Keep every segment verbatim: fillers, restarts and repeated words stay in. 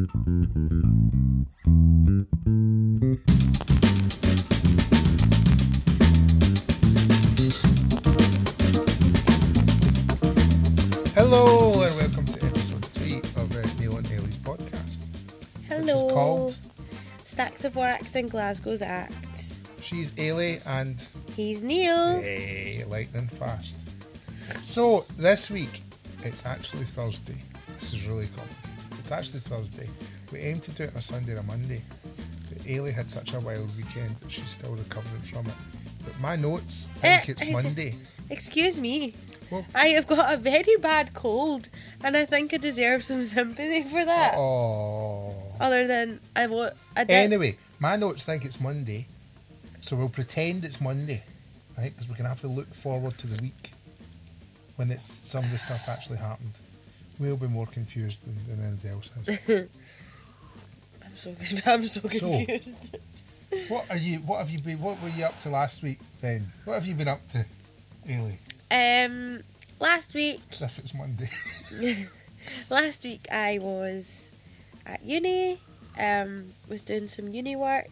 Hello and welcome to episode three of uh, Neil and Ailey's podcast. Hello. Which is called Stacks of Wax and Glasgow's Acts. She's Ailey and He's Neil. hey, lightning fast. So this week it's actually Thursday. This is really complicated. It's actually Thursday. We aimed to do it on a Sunday or a Monday, but Ailey had such a wild weekend that she's still recovering from it. But my notes think Uh, it's Monday. Excuse me. Well, I have got a very bad cold and I think I deserve some sympathy for that. oh. Other than I what I did. Anyway, my notes think it's Monday, so we'll pretend it's Monday, right? Because we're going to have to look forward to the week when it's some of the stuff's actually happened. We'll be more confused than, than anybody else has. I'm so I'm so confused. So, what are you? What have you been? What were you up to last week then? What have you been up to, Ailey? um, last week, As if it's Monday. last week I was at uni. Um, was doing some uni work.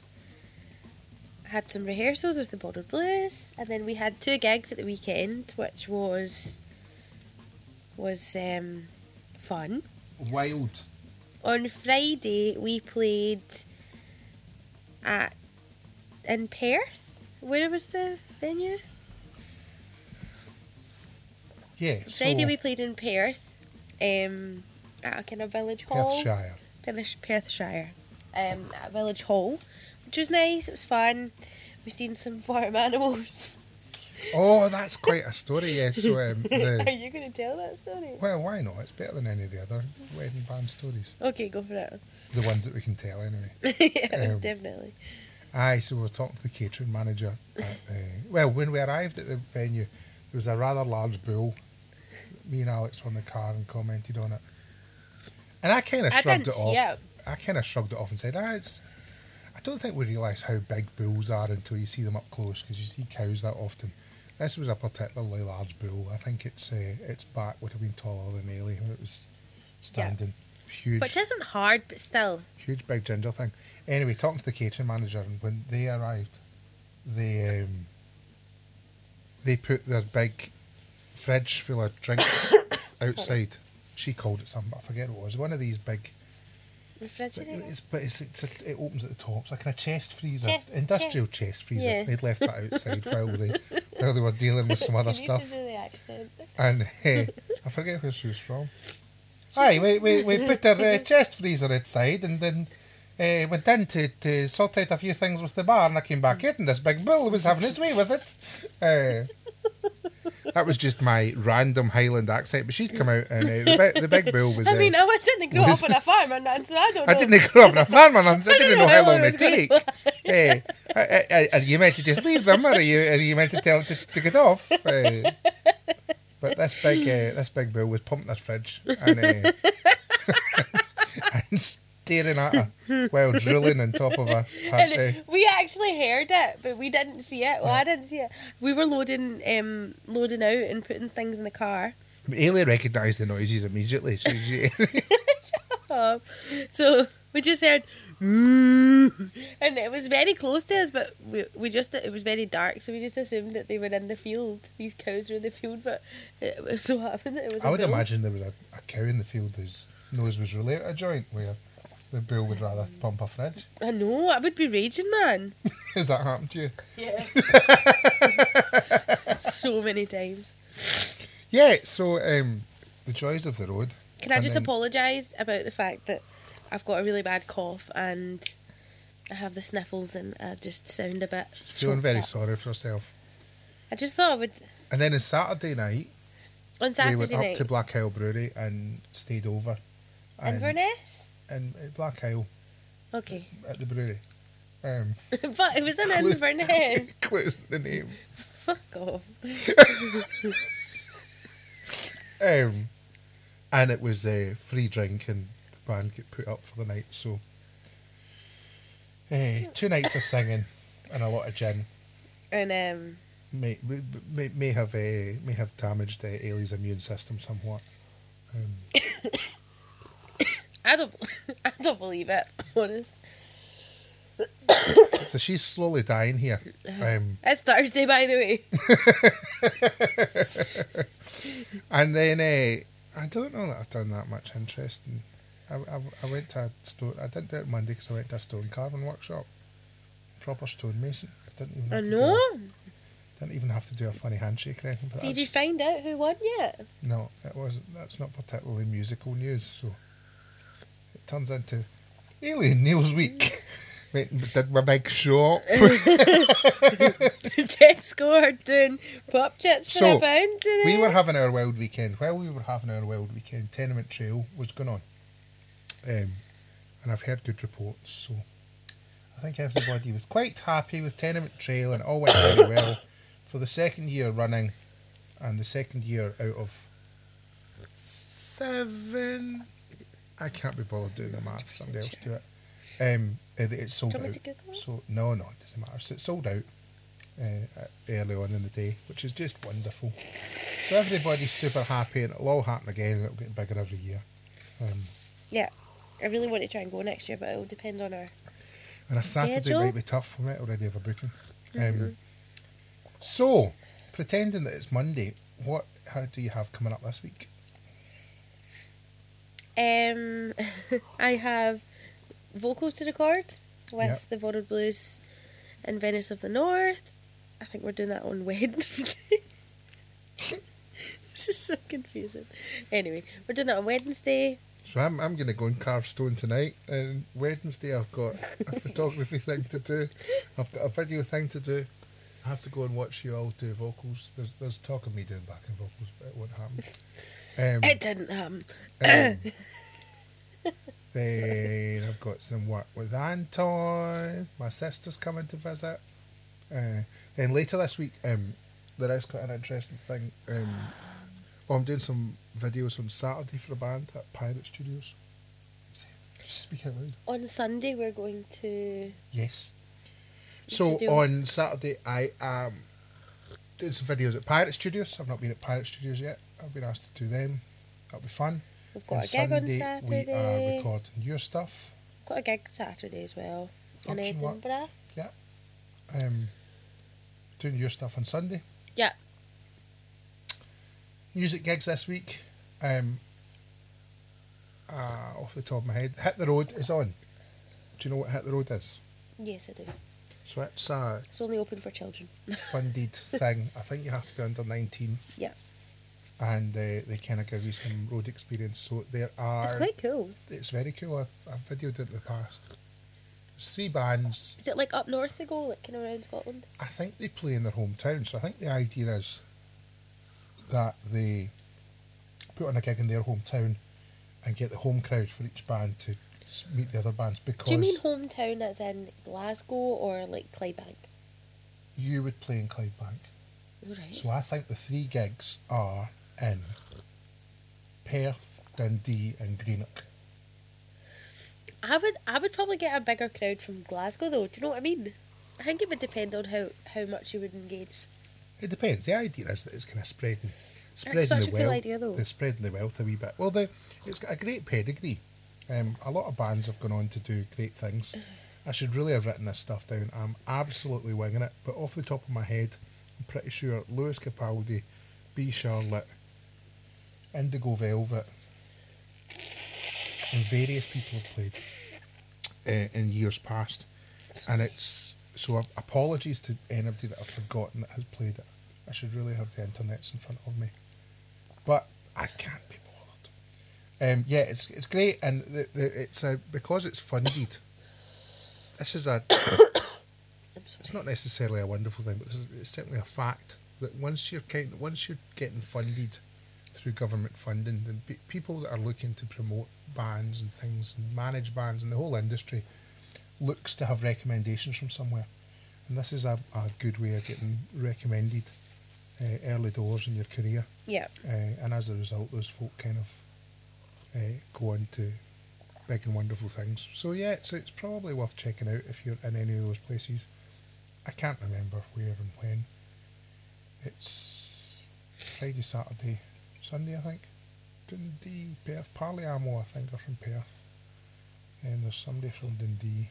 Had some rehearsals with the Border Blues, and then we had two gigs at the weekend, which was was um, fun. Wild. On Friday we played at in Perth. Where was the venue? Yeah. Friday so, we played in Perth, um, at a kind of village hall. Perthshire. Perth, Perthshire. Um, at a village hall, which was nice. It was fun. We've seen some farm animals. Oh, that's quite a story. Yes. So um, Are the, you going to tell that story? well, why not? It's better than any of the other wedding band stories. Okay, go for it. The ones that we can tell anyway. yeah, Um, definitely. Aye, so we were talking to the catering manager. At, uh, well, when we arrived at the venue, there was a rather large bull. Me and Alex were in the car and commented on it. And I kind of I shrugged didn't it off. see it. I kind of shrugged it off and said, ah, it's... I don't think we realise how big bulls are until you see them up close, because you see cows that often. This was a particularly large bull. I think its uh, its back would have been taller than Ailey when it was standing. Huge. Which isn't hard, but still. Huge big ginger thing. Anyway, talking to the catering manager, and when they arrived, they um, they put their big fridge full of drinks outside. She called it something, but I forget what it was. One of these big. Refrigerator? It's, but it's, it's a, it opens at the top. It's like a chest freezer, Chest- industrial chest freezer. Yeah. They'd left that outside while they while they were dealing with some other You need stuff. to do the accent. And uh, I forget where she was from. Aye, we, we, we put our uh, chest freezer outside and then uh, went in to, to sort out a few things with the bar, and I came back in and this big bull was having his way with it. Uh, that was just my random Highland accent, but she'd come out and uh, the, big, the big bull was... Uh, I mean, I didn't grow was- up on a farm, and that, so I don't know. I didn't grow up in a farm, and I didn't, didn't know know how how long long it it was take. gonna uh, are, are, are you meant to just leave them, or are you, are you meant to tell them to, to get off? Uh, but this big uh, this big bull was pumping her fridge and, uh, and staring at her while drooling on top of her. her And uh, we actually heard it, but we didn't see it. Well, I didn't see it. We were loading, um, loading out and putting things in the car. Ailey recognised the noises immediately. She, she, Um, so we just heard, and it was very close to us, but we we just it was very dark, so we just assumed that they were in the field. These cows were in the field, but it was so happened that it was. I a would bull. imagine there was a, a cow in the field whose nose was really out of joint, where the bull would rather pump a fridge. I know, I would be raging, man. Has that happened to you? Yeah. So many times. Yeah, so um, the joys of the road. Can I And just then- apologise about the fact that I've got a really bad cough and I have the sniffles and I just sound a bit. She's feeling choked very up. sorry for herself. I just thought I would. And then on Saturday night, On we Saturday went up night. to Black Isle Brewery and stayed over. And, Inverness? and at Black Isle Okay. at the brewery. Um, But it was in Clu- Inverness. close to the name. Fuck off. Um, and it was a uh, free drink and the band get put up for the night. So uh, two nights of singing and a lot of gin. And um, May may, may have uh, may have damaged uh, Ailey's immune system somewhat. Um, I don't, I don't believe it, honest. So she's slowly dying here. Um, It's Thursday, by the way. and then uh, I don't know that I've done that much interesting. I, I, I went to a stone. I didn't do it Monday because I went to a stone carving workshop. Proper stonemason. I didn't even. I Have to know. Do a, didn't even have to do a funny handshake or anything. But Did you that's- find out who won yet? No, it wasn't. That's not particularly musical news. So it turns into Alien News Week. Went and did my big show. Tesco are doing pop chips for So, a pound today. We were having our wild weekend. While we were having our wild weekend, Tenement Trail was going on. Um, and I've heard good reports, so I think everybody was quite happy with Tenement Trail and it all went very well for the second year running and the second year out of seven. I can't be bothered doing the math, somebody else do it. Um, it, it's sold Do you want out. me to Google it? So, no, no, it doesn't matter. So it's sold out uh, early on in the day, which is just wonderful. So everybody's super happy and it'll all happen again and it'll get bigger every year. Um, Yeah. I really want to try and go next year, but it will depend on our... and a Saturday Schedule? might be tough. We might already have a booking. Um, Mm-hmm. So, pretending that it's Monday, what how do you have coming up this week? Um, I have vocals to record with Yep. the Borrowed Blues in Venice of the North. I think we're doing that on Wednesday. This is so confusing. Anyway, we're doing it on Wednesday. So I'm I'm going to go and carve stone tonight, and Wednesday I've got a photography thing to do. I've got a video thing to do. I have to go and watch you all do vocals. There's there's talk of me doing backing vocals, but it won't happen. Um, It didn't happen. um, then I've got some work with Anton. My sister's coming to visit. Uh, then later this week, um, there is quite an interesting thing. Um, well, I'm doing some videos on Saturday for a band at Pirate Studios. Just speak out loud. On Sunday, we're going to... Yes. You So should do- on Saturday, I am doing some videos at Pirate Studios. I've not been at Pirate Studios yet. I've been asked to do them. That'll be fun. We've got On a gig on Sunday, Saturday. we are recording your stuff. We've got a gig Saturday as well. In Function work. Edinburgh. Um, doing your stuff on Sunday. Yeah. Music gigs this week. Um, uh, off the top of my head, Hit the Road is on. Do you know what Hit the Road is? Yes, I do. So it's a It's only open for children. funded thing. I think you have to be under nineteen. Yeah. And uh, they kind of give you some road experience. So there are. It's quite cool. It's very cool. I've, I've videoed it in the past. There's three bands. Is it like up north they go, like kind of around Scotland? I think they play in their hometown. So I think the idea is that they put on a gig in their hometown and get the home crowd for each band to s- meet the other bands, because Do you mean hometown as in Glasgow or like Clydebank? you would play in Clydebank. Right. So I think the three gigs are in Perth, Dundee and Greenock. I would I would probably get a bigger crowd from Glasgow though, do you know what I mean? I think it would depend on how, how much you would engage. It depends. The idea is that it's kind of spreading, spreading That's such the a cool wealth. idea though. They're spreading the wealth a wee bit. Well, the, it's got a great pedigree. Um, a lot of bands have gone on to do great things. I should really have written this stuff down. I'm absolutely winging it, but off the top of my head, I'm pretty sure Lewis Capaldi, B. Charlotte, Indigo Velvet, and various people have played uh, in years past. And it's so ap- apologies to anybody that I've forgotten that has played it. I should really have the internets in front of me, but I can't be bothered. Um, yeah, it's it's great, and the, the, it's a, because it's funded. This is a. I'm It's sorry. not necessarily a wonderful thing, but it's, it's certainly a fact that once you're kind, once you're getting funded through government funding, then pe- people that are looking to promote bands and things and manage bands and the whole industry looks to have recommendations from somewhere, and this is a, a good way of getting recommended uh, early doors in your career, Yeah. uh, and as a result, those folk kind of uh, go on to big and wonderful things. So yeah, it's it's probably worth checking out if you're in any of those places. I can't remember where and when. It's Friday, Saturday, Sunday, I think. Dundee, Perth, Parliamo, I think, are from Perth. And there's somebody from Dundee.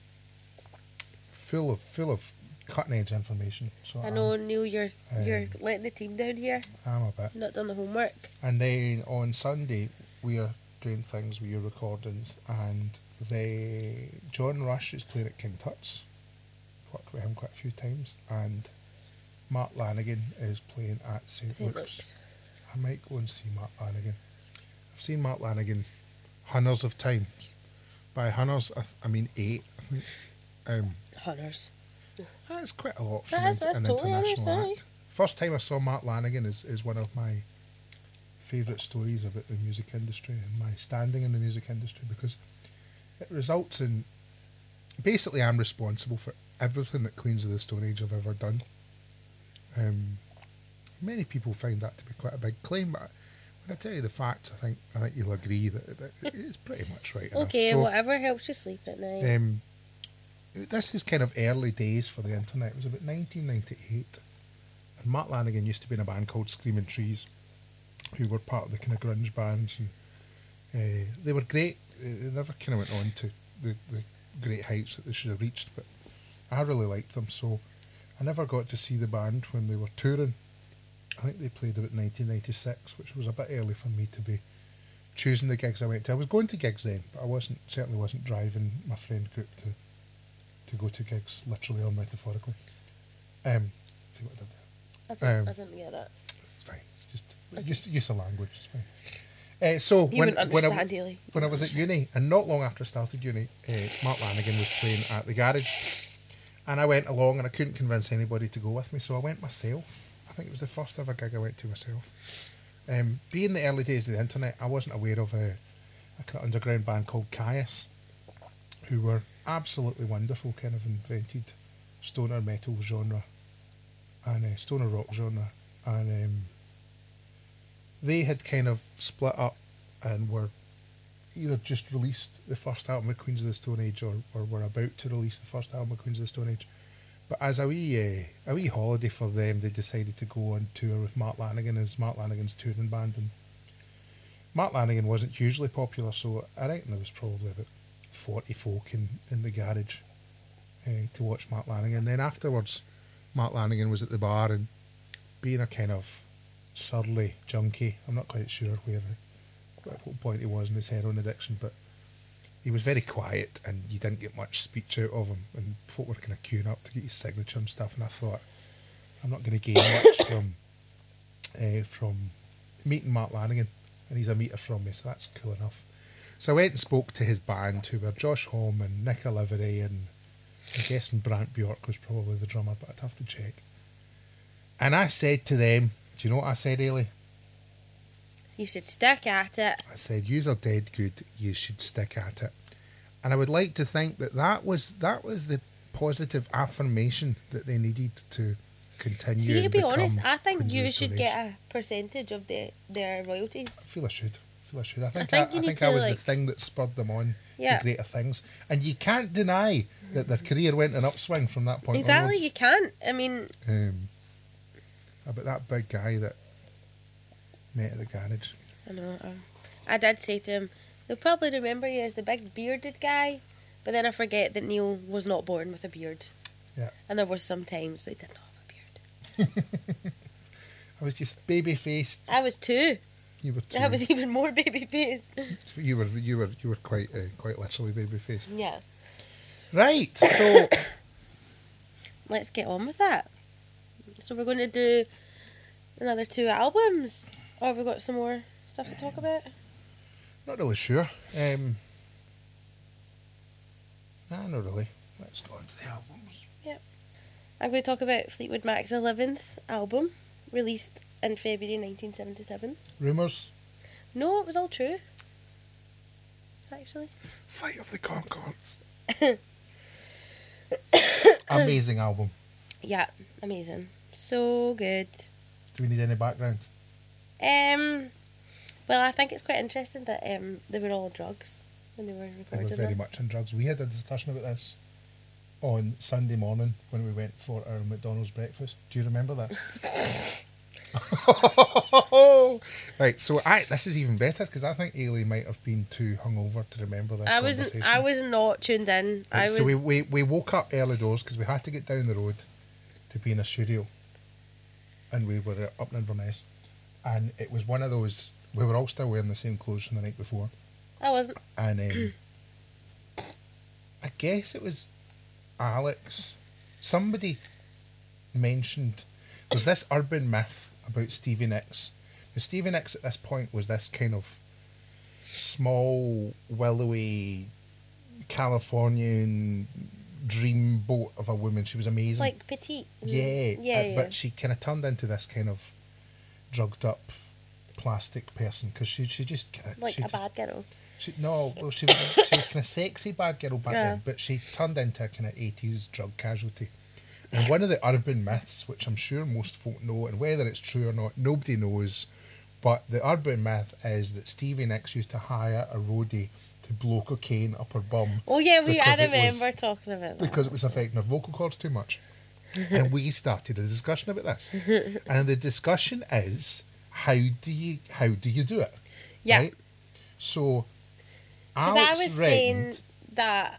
Full of full of cutting edge information. So I know, Neil, you're um, you're letting the team down here. I'm a bit. Not done the homework. And then on Sunday we are doing things with your recordings, and they John Rush is playing at King Tut's. Worked with him quite a few times, and Mark Lanigan is playing at Saint Saint Luke's. Luke's. I might go and see Mark Lanigan. I've seen Mark Lanigan hundreds of times. By hundreds, I, th- I mean eight. I think. Um, Hunters. that's quite a lot for That's- an, that's an totally international honest, act. First time I saw Mark Lanigan is, is one of my favourite stories about the music industry and my standing in the music industry, because it results in basically I'm responsible for everything that Queens of the Stone Age have ever done. Um, many people find that to be quite a big claim, but when I tell you the facts, I think I think you'll agree that, that it's pretty much right enough. Okay, So, whatever helps you sleep at night. um, this is kind of early days for the internet. It was about nineteen ninety-eight, and Mark Lanigan used to be in a band called Screaming Trees, who were part of the kind of grunge bands, and uh, they were great. Uh, They never kind of went on to the, the great heights that they should have reached, but I really liked them, so I never got to see the band when they were touring. I think they played about nineteen ninety-six, which was a bit early for me to be choosing the gigs I went to. I was going to gigs then, but I wasn't certainly wasn't driving my friend group to to go to gigs, literally or metaphorically. Um, see what I did there? I didn't, um, I didn't get that. It's fine. It's just Okay. use, use of language. It's fine. Uh, so You when wouldn't when understand, I, Haley. when I was at uni, and not long after I started uni, uh, Mark Lanigan was playing at the garage, and I went along, and I couldn't convince anybody to go with me, so I went myself. I think it was the first ever gig I went to myself. Um, being the early days of the internet, I wasn't aware of a, a kind of underground band called Caius, who were absolutely wonderful, kind of invented stoner metal genre and uh, stoner rock genre, and um, they had kind of split up and were either just released the first album of Queens of the Stone Age, or, or were about to release the first album of Queens of the Stone Age. But as a wee uh, a wee holiday for them, they decided to go on tour with Mark Lanigan as Mark Lanigan's touring band. And Mark Lanigan wasn't hugely popular, so I reckon there was probably about forty folk in, in the garage uh, to watch Mark Lanigan. And then afterwards, Mark Lanigan was at the bar, and being a kind of surly junkie, I'm not quite sure where at what point he was in his heroin addiction, but he was very quiet, and you didn't get much speech out of him, and folk were kind of queuing up to get his signature and stuff, and I thought, I'm not going to gain much from uh, from meeting Mark Lanigan, and he's a meter from me, so that's cool enough. So I went and spoke to his band, who were Josh Holm and Nick Olivery, and I'm guessing Brant Bjork was probably the drummer, but I'd have to check. And I said to them, do you know what I said, Ailey? You should stick at it. I said, "Yous are dead good. You should stick at it." And I would like to think that that was that was the positive affirmation that they needed to continue. See, to and be become honest, I think Queens of you the should Stone get Age. a percentage of the, their royalties. I feel I should. I feel I should. I think I, think I, you need think to, I was the like- thing that spurred them on Yeah. to greater things. And you can't deny that their career went an upswing from that point Exactly, onwards. you can't. I mean, Um, about that big guy that met at the garage. I know. Um, I did say to him, they'll probably remember you as the big bearded guy, but then I forget that Neil was not born with a beard. Yeah. And there was some times they did not have a beard. I was just baby faced. I was two. You were too. I was even more baby faced. You were you were you were quite uh, quite literally baby faced. Yeah. Right. So Let's get on with that. So we're going to do another two albums, or have we got some more stuff to talk about? not really sure. Um, nah, not really. Let's go on to the albums. I'm going to talk about Fleetwood Mac's eleventh album, released in February nineteen seventy-seven. Rumours. No, it was all true. Actually. Fight of the Conchords. Amazing album. Yeah, amazing. So good. Do we need any background? Um, well, I think it's quite interesting that um, they were all on drugs when they were They recording were very this. much on drugs. We had a discussion about this on Sunday morning when we went for our McDonald's breakfast. Do you remember that? Right, so I this is even better because I think Ailey might have been too hungover to remember this I was conversation. I was not tuned in. Right, I so was. we, we, we woke up early doors because we had to get down the road to be in a studio. And we were up in Inverness. And it was one of those, we were all still wearing the same clothes from the night before. I wasn't. And um, I guess it was Alex. Somebody mentioned, there's this urban myth about Stevie Nicks. Now, Stevie Nicks at this point was this kind of small, willowy, Californian dreamboat of a woman. She was amazing. Like petite. Yeah. Yeah, uh, yeah. But she kind of turned into this kind of drugged up plastic person because she, she just kind of... Like she a just, bad girl. She, no, well, she was, she was kind of sexy bad girl back Yeah. then, but she turned into a kind of eighties drug casualty. And one of the urban myths, which I'm sure most folk know, and whether it's true or not, nobody knows, but the urban myth is that Stevie Nicks used to hire a roadie to blow cocaine up her bum. Oh yeah, we. I because it remember was- talking about that. Because it was affecting her vocal cords too much. And we started a discussion about this. And the discussion is, how do you how do you do it? Yeah. Right? So, Because I Alex was saying reckoned, that.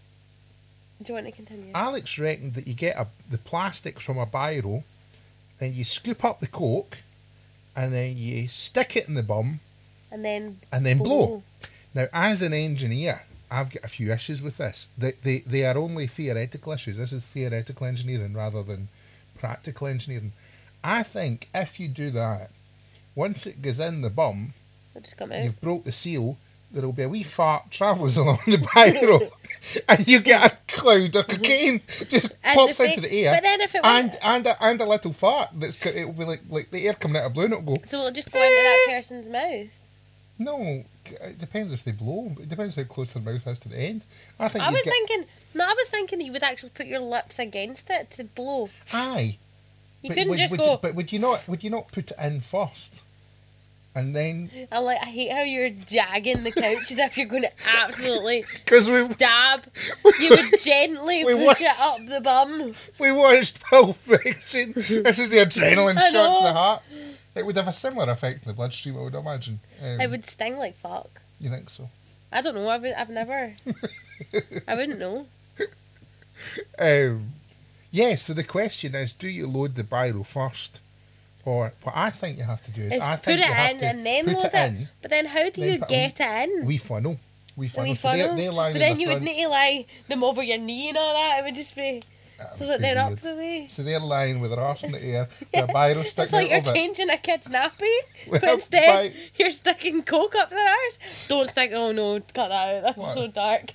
Do you want to continue? Alex reckoned that you get a, the plastic from a biro, then you scoop up the coke, and then you stick it in the bum, and then. and then blow. Now, as an engineer, I've got a few issues with this. They, they, they are only theoretical issues. This is theoretical engineering rather than practical engineering. I think if you do that, once it goes in the bum, It'll just come out. you've broke the seal, there'll be a wee fart travels along the biro, and you get a cloud of cocaine just And pops the into fa- the air. But then if it and went, and a, and a little fart that's co- it'll be like like the air coming out of a balloon. It'll go. so it'll just go into that person's mouth. No, it depends if they blow. It depends how close their mouth is to the end. I think I you'd was get, thinking. No, I was thinking that you would actually put your lips against it to blow. aye. You But couldn't would, just would go. You, but would you not? Would you not put it in first, and then? I'm like, I hate how you're jagging the couch as if you're going to absolutely 'Cause we- stab. You would gently We push watched- it up the bum. We watched Pulp Fiction. This is the adrenaline I shot to the know. heart. It would have a similar effect in the bloodstream, I would imagine. Um, It would sting like fuck. You think so? I don't know. I've, I've never. I wouldn't know. Um, yeah, so the question is, do you load the biro first? Or what I think you have to do is, It's I put think you it have in to and then put load it it. in, But then how do then you put a get it in? wee funnel. Wee A funnel. wee So they're, funnel? they're lying But in then the you would front. need to lie them over your knee and all that. It would just be That so would that be they're up weird. the way. So they're lying with their arse in the air, with a biro sticking It's like out you're of it. changing a kid's nappy, With but a instead bi- you're sticking coke up their arse. Don't stick. Oh no, cut that out. That's What? so dark.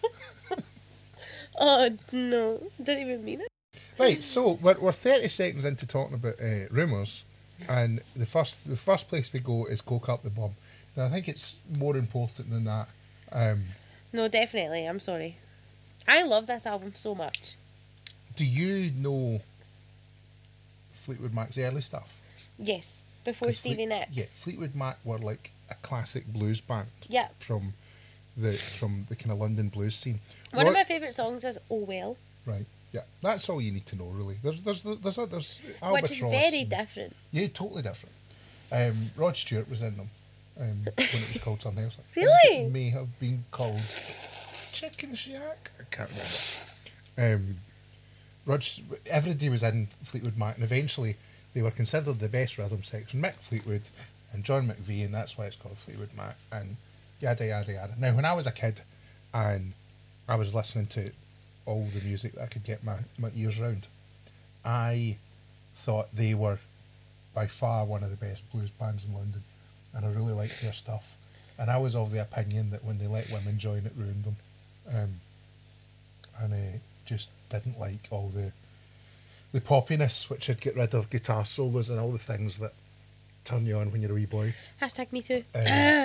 Oh no, didn't even mean it. Right, so we're, we're thirty seconds into talking about uh, rumours, and the first the first place we go is coke up the bum. Now I think it's more important than that. Um, No, definitely. I'm sorry. I love this album so much. do you know Fleetwood Mac's early stuff? Yes, before 'Cause Stevie Fleet- Nicks. Yeah, Fleetwood Mac were like a classic blues band Yeah. from the from the kind of London blues scene. One Rod- of my favourite songs is "Oh Well," Right, yeah, that's all you need to know really. There's there's there's a, there's Albatross. which is very and- different. Yeah, totally different. Um, Rod Stewart was in them um, when it was called something else. I think Really? It may have been called Chicken Shack. I can't remember. Um, Rod, everybody was in Fleetwood Mac, and eventually they were considered the best rhythm section. Mick Fleetwood and John McVie, and that's why it's called Fleetwood Mac, and yada yada yada. Now, when I was a kid, and I was listening to all the music that I could get my, my ears round, I thought they were by far one of the best blues bands in London, and I really liked their stuff. And I was of the opinion that when they let women join, it ruined them, um, and uh, just didn't like all the the poppiness, which would get rid of guitar solos and all the things that turn you on when you're a wee boy. Hashtag me too. Um,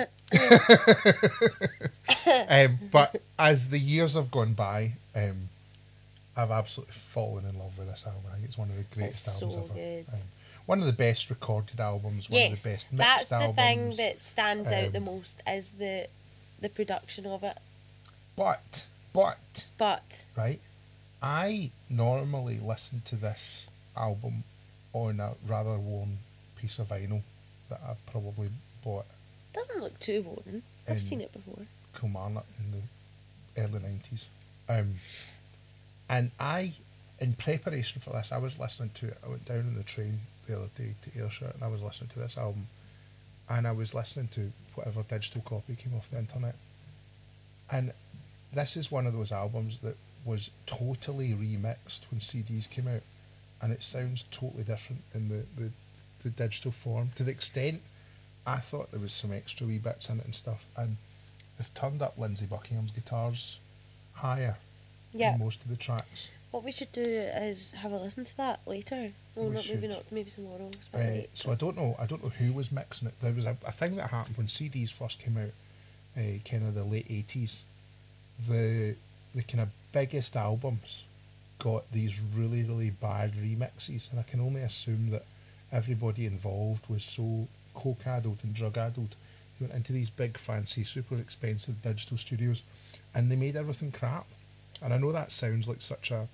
um, but as the years have gone by, um, I've absolutely fallen in love with this album. I think it's one of the greatest It's albums so ever. good. Um, one of the best recorded albums. One Yes, of the best mixed that's the albums. thing that stands out Um, the most is the the production of it. But, but, But right, I normally listen to this album on a rather worn piece of vinyl that I probably bought Doesn't look too boring. I've in seen it before. Kilmarnock in the early nineties. Um, and I, in preparation for this, I was listening to it. I went down on the train the other day to Ayrshire and I was listening to this album. And I was listening to whatever digital copy came off the internet. And this is one of those albums that was totally remixed when C Ds came out. And it sounds totally different in the, the, the digital form. To the extent I thought there was some extra wee bits in it and stuff. And they've turned up Lindsey Buckingham's guitars higher Yeah. in most of the tracks. What we should do is have a listen to that later. Well, We not maybe should. not. Maybe tomorrow. It's Uh, about late, so I don't know. I don't know who was mixing it. There was a, a thing that happened when C Ds first came out, uh, kind of the late eighties. The the kind of biggest albums got these really really bad remixes, and I can only assume that everybody involved was so coke addled and drug addled. They went into these big fancy, super expensive digital studios, and they made everything crap. And I know that sounds like such a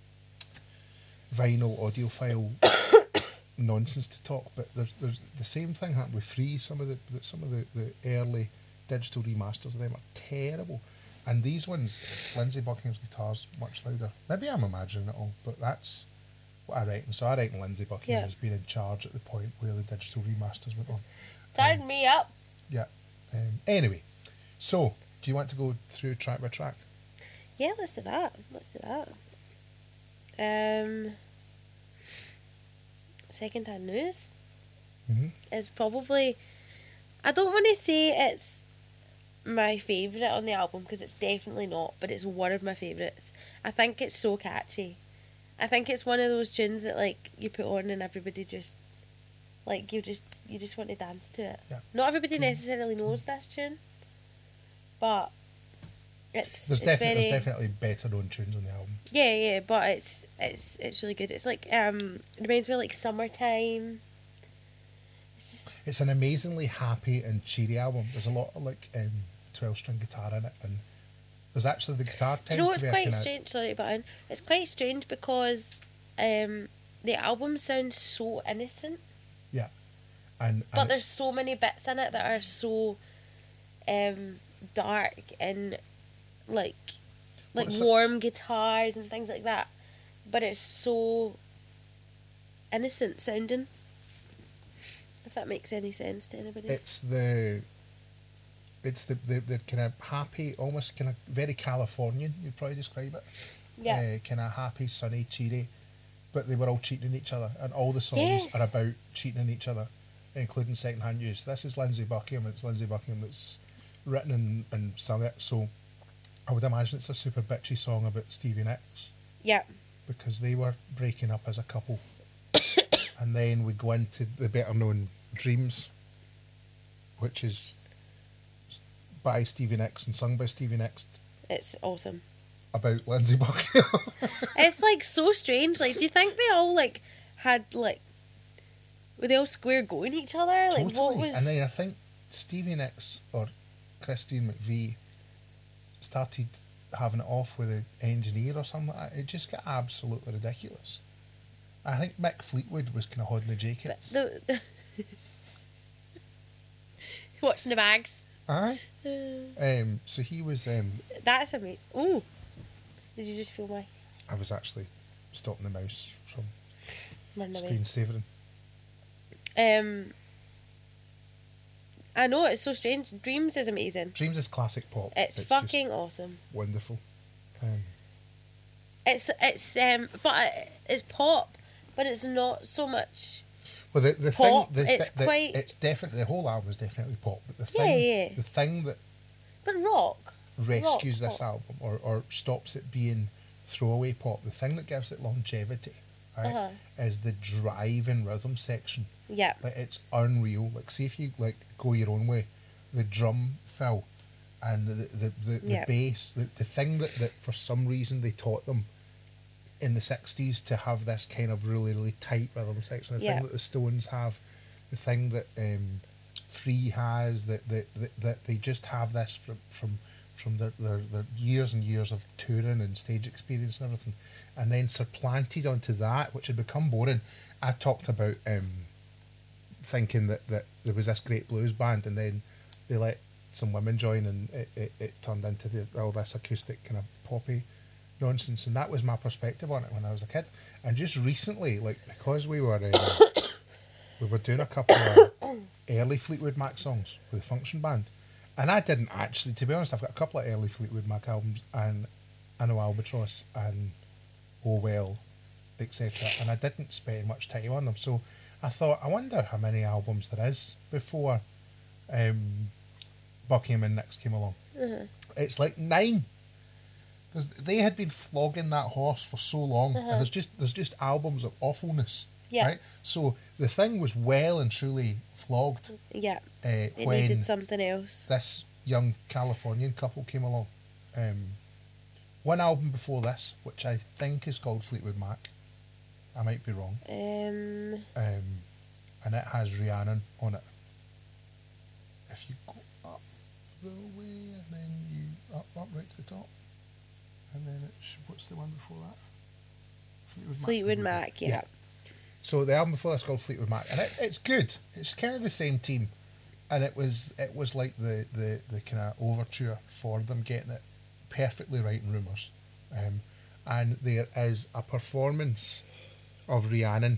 vinyl audiophile nonsense to talk, but there's there's the same thing happened with Free. Some of the, the some of the, the early digital remasters of them are terrible, and these ones, Lindsey Buckingham's guitar's much louder. Maybe I'm imagining it all, but that's what I reckon. So I reckon Lindsey Buckingham Yeah. has been in charge at the point where the digital remasters went on. Turn me up. Yeah. Um, anyway, so do you want to go through track by track? Yeah, let's do that. Let's do that. Um, second-hand news Mm-hmm. is probably. I don't want to say it's my favourite on the album because it's definitely not, but it's one of my favourites. I think it's so catchy. I think it's one of those tunes that like you put on and everybody just like you just you just want to dance to it. Yeah. Not everybody necessarily knows this tune, but it's There's, it's defi- very there's definitely better known tunes on the album. yeah yeah, but it's it's it's really good. It's like um it reminds me of like Summertime. It's just It's an amazingly happy and cheery album. There's a lot of like um, twelve-string guitar in it, and there's actually the guitar tends Do you know what's to be a quite kinda- strange? Sorry, button. It's quite strange because um, the album sounds so innocent, and, but and there's it's, so many bits in it that are so um, dark and like like What's it- warm guitars and things like that. But it's so innocent sounding. If that makes any sense to anybody. it's the it's the, the, the kind of happy, almost kind of very Californian, you'd probably describe it. yeah. Uh, kind of happy, sunny, cheery, but they were all cheating on each other, and all the songs Yes. are about cheating on each other, including Secondhand News. This is Lindsey Buckingham. It's Lindsey Buckingham that's written and, and sung it, so I would imagine it's a super bitchy song about Stevie Nicks, Yeah. because they were breaking up as a couple. And then we go into the better known Dreams, which is by Stevie Nicks and sung by Stevie Nicks It's awesome. about Lindsey Buckingham. It's like so strange. Like, do you think they all like had like were they all square going each other? Like, Totally. what was? And then I think Stevie Nicks or Christine McVie started having it off with an engineer or something like that. It just got absolutely ridiculous. I think Mick Fleetwood was kind of holding the But jackets. the, the watching the bags. Aye. Uh, Um, so he was. Um, that's amazing. Ooh, did you just feel my I was actually stopping the mouse from running away? screen saving. Um, I know it's so strange. Dreams is amazing. Dreams is classic pop. It's, just fucking awesome. wonderful. Um, It's it's um, but it- it's pop, but it's not so much. well, the, the Pop, thing, the, it's the, quite- it's definitely the whole album is definitely pop. But the Yeah, thing, yeah. the thing that But rock. rescues Rock this pop. album or, or stops it being throwaway pop, the thing that gives it longevity, right, Uh-huh. is the drive and rhythm section. Yeah. Like, it's unreal. Like, see if you like go your own way, the drum fill and the the, the, the Yeah. bass, the, the thing that, that for some reason they taught them in the sixties to have this kind of really, really tight rhythm section. The Yeah. thing that the Stones have, the thing that um, Free has, that, that, that, that they just have this from from, from their, their, their years and years of touring and stage experience and everything. And then supplanted onto that, which had become boring. I talked about um, thinking that, that there was this great blues band, and then they let some women join, and it, it, it turned into the, all this acoustic kind of poppy nonsense. And that was my perspective on it when I was a kid. And just recently, like, because we were uh, we were doing a couple of early Fleetwood Mac songs with the Function Band, and I didn't actually, to be honest, I've got a couple of early Fleetwood Mac albums, and I know Albatross and Oh Well, et cetera. And I didn't spend much time on them, so I thought, I wonder how many albums there is before um, Buckingham and Nicks came along. Uh-huh. It's like nine. Because they had been flogging that horse for so long, Uh-huh. and there's just there's just albums of awfulness. Yeah. Right? So the thing was well and truly flogged Yeah. uh, It when needed something else. this young Californian couple came along. Um, one album before this, which I think is called Fleetwood Mac. I might be wrong. Um, Um, and it has Rhiannon on it. If you go up the way and then you up, up right to the top, and then it's, what's the one before that? Fleetwood Mac. Fleetwood Mac, yeah. So the album before that's called Fleetwood Mac, and it, it's good. It's kind of the same team, and it was it was like the the, the kind of overture for them getting it perfectly right in Rumours, um, and there is a performance of Rhiannon.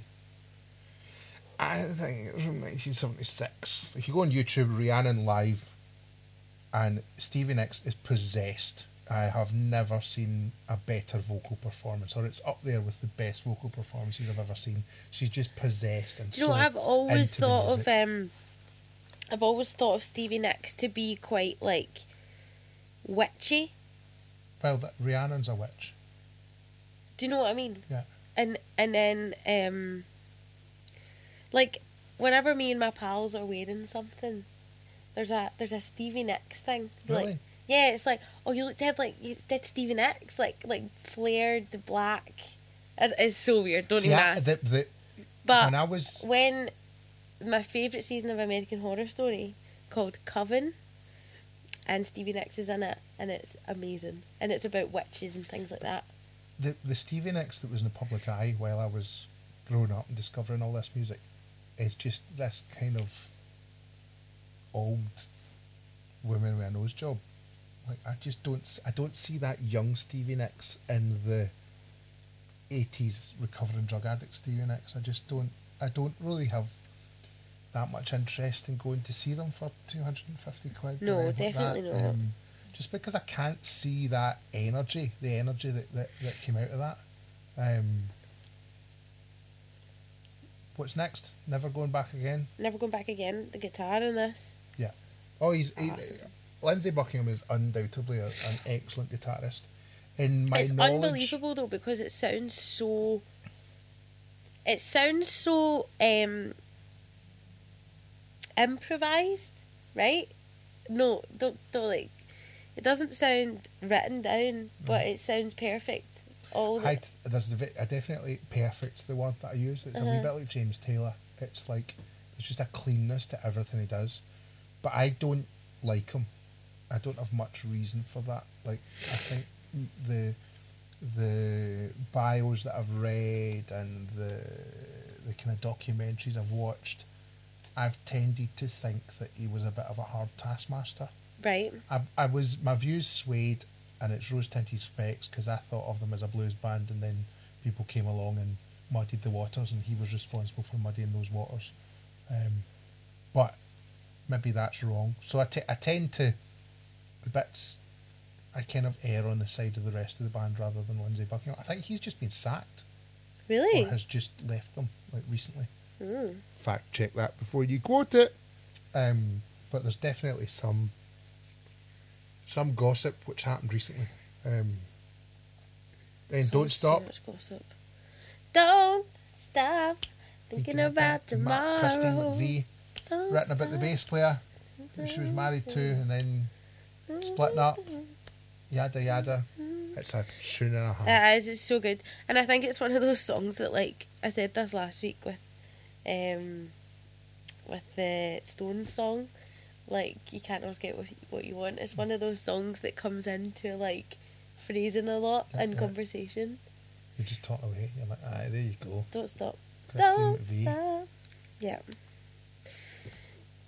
I think it was from nineteen seventy-six. If you go on YouTube, Rhiannon live, and Stevie Nicks is possessed. I have never seen a better vocal performance, or it's up there with the best vocal performances I've ever seen. She's just possessed and Do you so know, I've always into the thought of music. um, I've always thought of Stevie Nicks to be quite like witchy. Well, that, Rhiannon's a witch. Do you know what I mean? Yeah. And and then um, like whenever me and my pals are wearing something, there's a there's a Stevie Nicks thing. Really? Like, yeah, it's like, oh, you look dead like you did Stevie Nicks, like like flared black. It, it's so weird. Don't See, even I, ask. the, the, But when I was when my favourite season of American Horror Story called Coven, and Stevie Nicks is in it, and it's amazing, and it's about witches and things like that. the the Stevie Nicks that was in the public eye while I was growing up and discovering all this music is just this kind of old women with a nose job. Like, I just don't s- I don't see that young Stevie Nicks in the eighties recovering drug addict Stevie Nicks. I just don't I don't really have that much interest in going to see them for two hundred fifty quid. or No, anything like definitely that. not. Um, just because I can't see that energy, the energy that, that, that came out of that. Um, what's next? Never Going Back Again? Never Going Back Again. The guitar in this. Oh, he's he, Awesome. Lindsay Buckingham is undoubtedly a, an excellent guitarist. In my It's knowledge, unbelievable though, because it sounds so. It sounds so um, improvised, right? No, don't don't like. It doesn't sound written down, but it sounds perfect. All the, I, there's a, ve- a definitely perfect's the word that I use. It's a wee Uh-huh. bit like James Taylor. It's like there's just a cleanness to everything he does, but I don't like him. I don't have much reason for that. Like, I think the the bios that I've read and the the kind of documentaries I've watched, I've tended to think that he was a bit of a hard taskmaster. right. I, I was my views swayed, and it's rose tinted specs because I thought of them as a blues band, and then people came along and muddied the waters, and he was responsible for muddying those waters. Um, but maybe that's wrong. So I, t- I tend to the bits I kind of err on the side of the rest of the band rather than Lindsay Buckingham. I think he's just been sacked Really? or has just left them like recently. Mm. Fact check that before you quote it. Um, but there's definitely some some gossip which happened recently. Um, then So- Don't Stop. So much gossip. Don't stop thinking about tomorrow. Christine McVie, Don't written about the stop. bass player who she was married to and then splitting up. Yada yada. It's a tune and a half. It is. It's so good, and I think it's one of those songs that, like I said this last week with, um, with the Stones song, like you can't always get what what you want. It's one of those songs that comes into like phrasing a lot Yeah, in yeah. conversation. You just talk away. You're like, aye, there you go. Don't stop. Christine Don't McVie. stop. Yeah.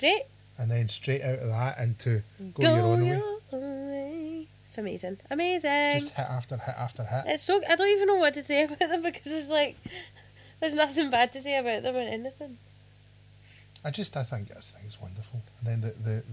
Great. And then straight out of that into Go, Go Your Own Way. Your Own Way. It's amazing. Amazing. It's just hit after hit after hit. It's so... I don't even know what to say about them because there's like... There's nothing bad to say about them or anything. I just, I think this thing is wonderful. And then the, the,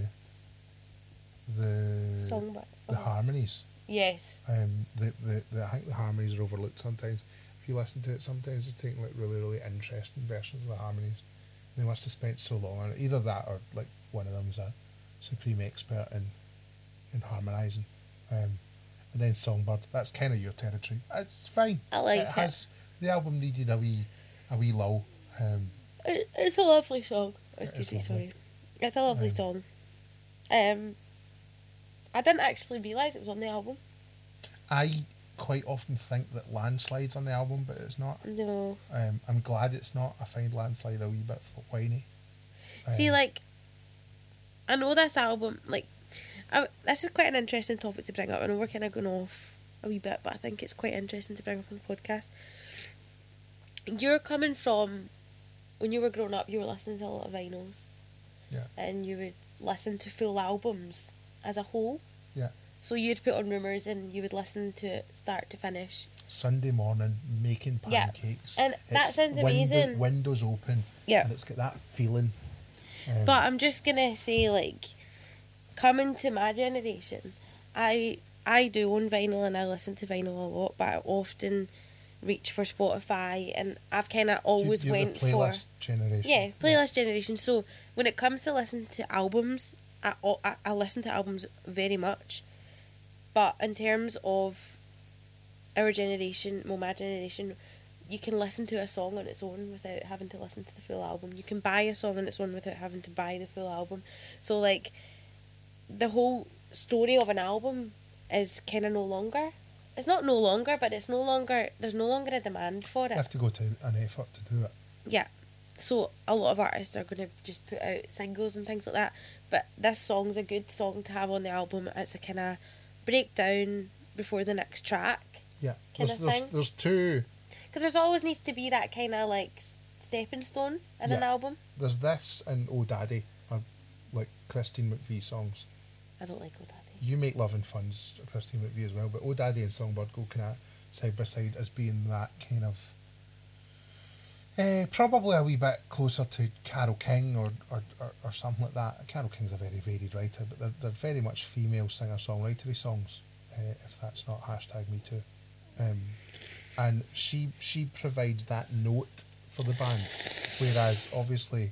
the, the, Song back. the harmonies. Yes. Um, the, the, the, I think the harmonies are overlooked sometimes. If you listen to it, sometimes they're taking like really, really interesting versions of the harmonies. They must have spent so long on it. Either that or like one of them's a supreme expert in in harmonising. Um, and then Songbird, that's kind of your territory. It's fine. I like it. it. Has, the album needed a wee, a wee lull. Um, It, it's a lovely song. Excuse me, is lovely. sorry. It's a lovely Um, song. Um, I didn't actually realise it was on the album. I quite often think that Landslide's on the album, but it's not. No. Um, I'm glad it's not. I find Landslide a wee bit whiny. See, Um, like, I know this album, like, I, this is quite an interesting topic to bring up. I know we're kind of going off a wee bit, but I think it's quite interesting to bring up on the podcast. You're coming from, when you were growing up, you were listening to a lot of vinyls. Yeah. And you would listen to full albums as a whole. Yeah. So you'd put on Rumours and you would listen to it start to finish. Sunday morning, making Yeah. pancakes. And that It's sounds window- amazing. windows open. Yeah. And it's got that feeling. Um, But I'm just gonna say, like, coming to my generation, I I do own vinyl and I listen to vinyl a lot, but I often reach for Spotify, and I've kind of always you're went the for playlist generation. yeah playlist generation. So when it comes to listening to albums, I, I I listen to albums very much, but in terms of our generation, well, my generation, you can listen to a song on its own without having to listen to the full album. You can buy a song on its own without having to buy the full album. So, like, the whole story of an album is kind of no longer. It's not no longer, but it's no longer, there's no longer a demand for You it. have to go to an effort to do it. Yeah. So, a lot of artists are going to just put out singles and things like that. But this song's a good song to have on the album. It's a kind of breakdown before the next track. Yeah. Kind There's, of there's, thing. there's two. Because there's always needs to be that kind of like s- stepping stone in an Yeah. album. There's this and Oh Daddy are like Christine McVie songs. I don't like Old Daddy. You Make Love and Fun's Christine McVie as well, but Oh Daddy and Songbird go kind of side by side as being that kind of uh, probably a wee bit closer to Carole King or, or, or, or something like that. Carole King's a very varied writer, but they're, they're very much female singer-songwritery songs, uh, if that's not hashtag me too. Um, and she she provides that note for the band, whereas obviously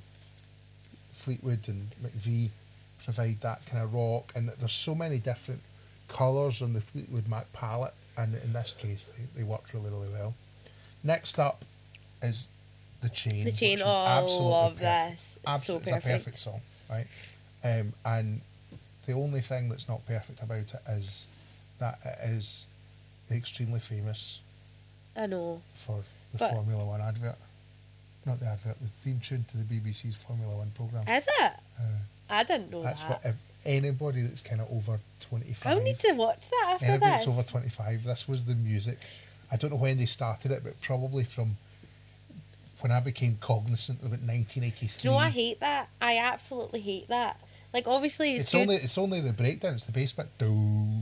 Fleetwood and McVie provide that kind of rock, and there's so many different colours on the Fleetwood Mac palette, and in this case they, they work really, really well. Next up is The Chain. The Chain, which is oh, I absolutely love perfect. this. It's Abs- so it's a perfect. perfect song, right? Um, and the only thing that's not perfect about it is that it is extremely famous I know. for the But- Formula One advert. Not the advert, the theme tune to the B B C's Formula One programme. Is it? Uh, I didn't know that's that. what if anybody that's kind of over twenty-five. I'll need to watch that after Anybody this. that's over twenty-five, this was the music. I don't know when they started it, but probably from when I became cognizant about nineteen eighty-three. Do you know I hate that? I absolutely hate that. Like, obviously it's, It's good. only it's only the breakdown. It's the bass bit. Do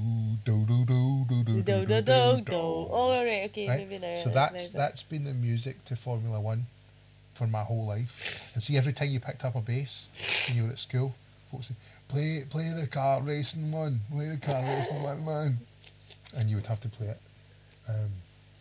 do do do do do Do, do, do, do. Oh, right, okay, Right? maybe now. So I that's recognise it. that's been the music to Formula One for my whole life. And see, every time you picked up a bass when you were at school, folks would say, "Play play the car racing one, play the car racing one, man," and you would have to play it. Um,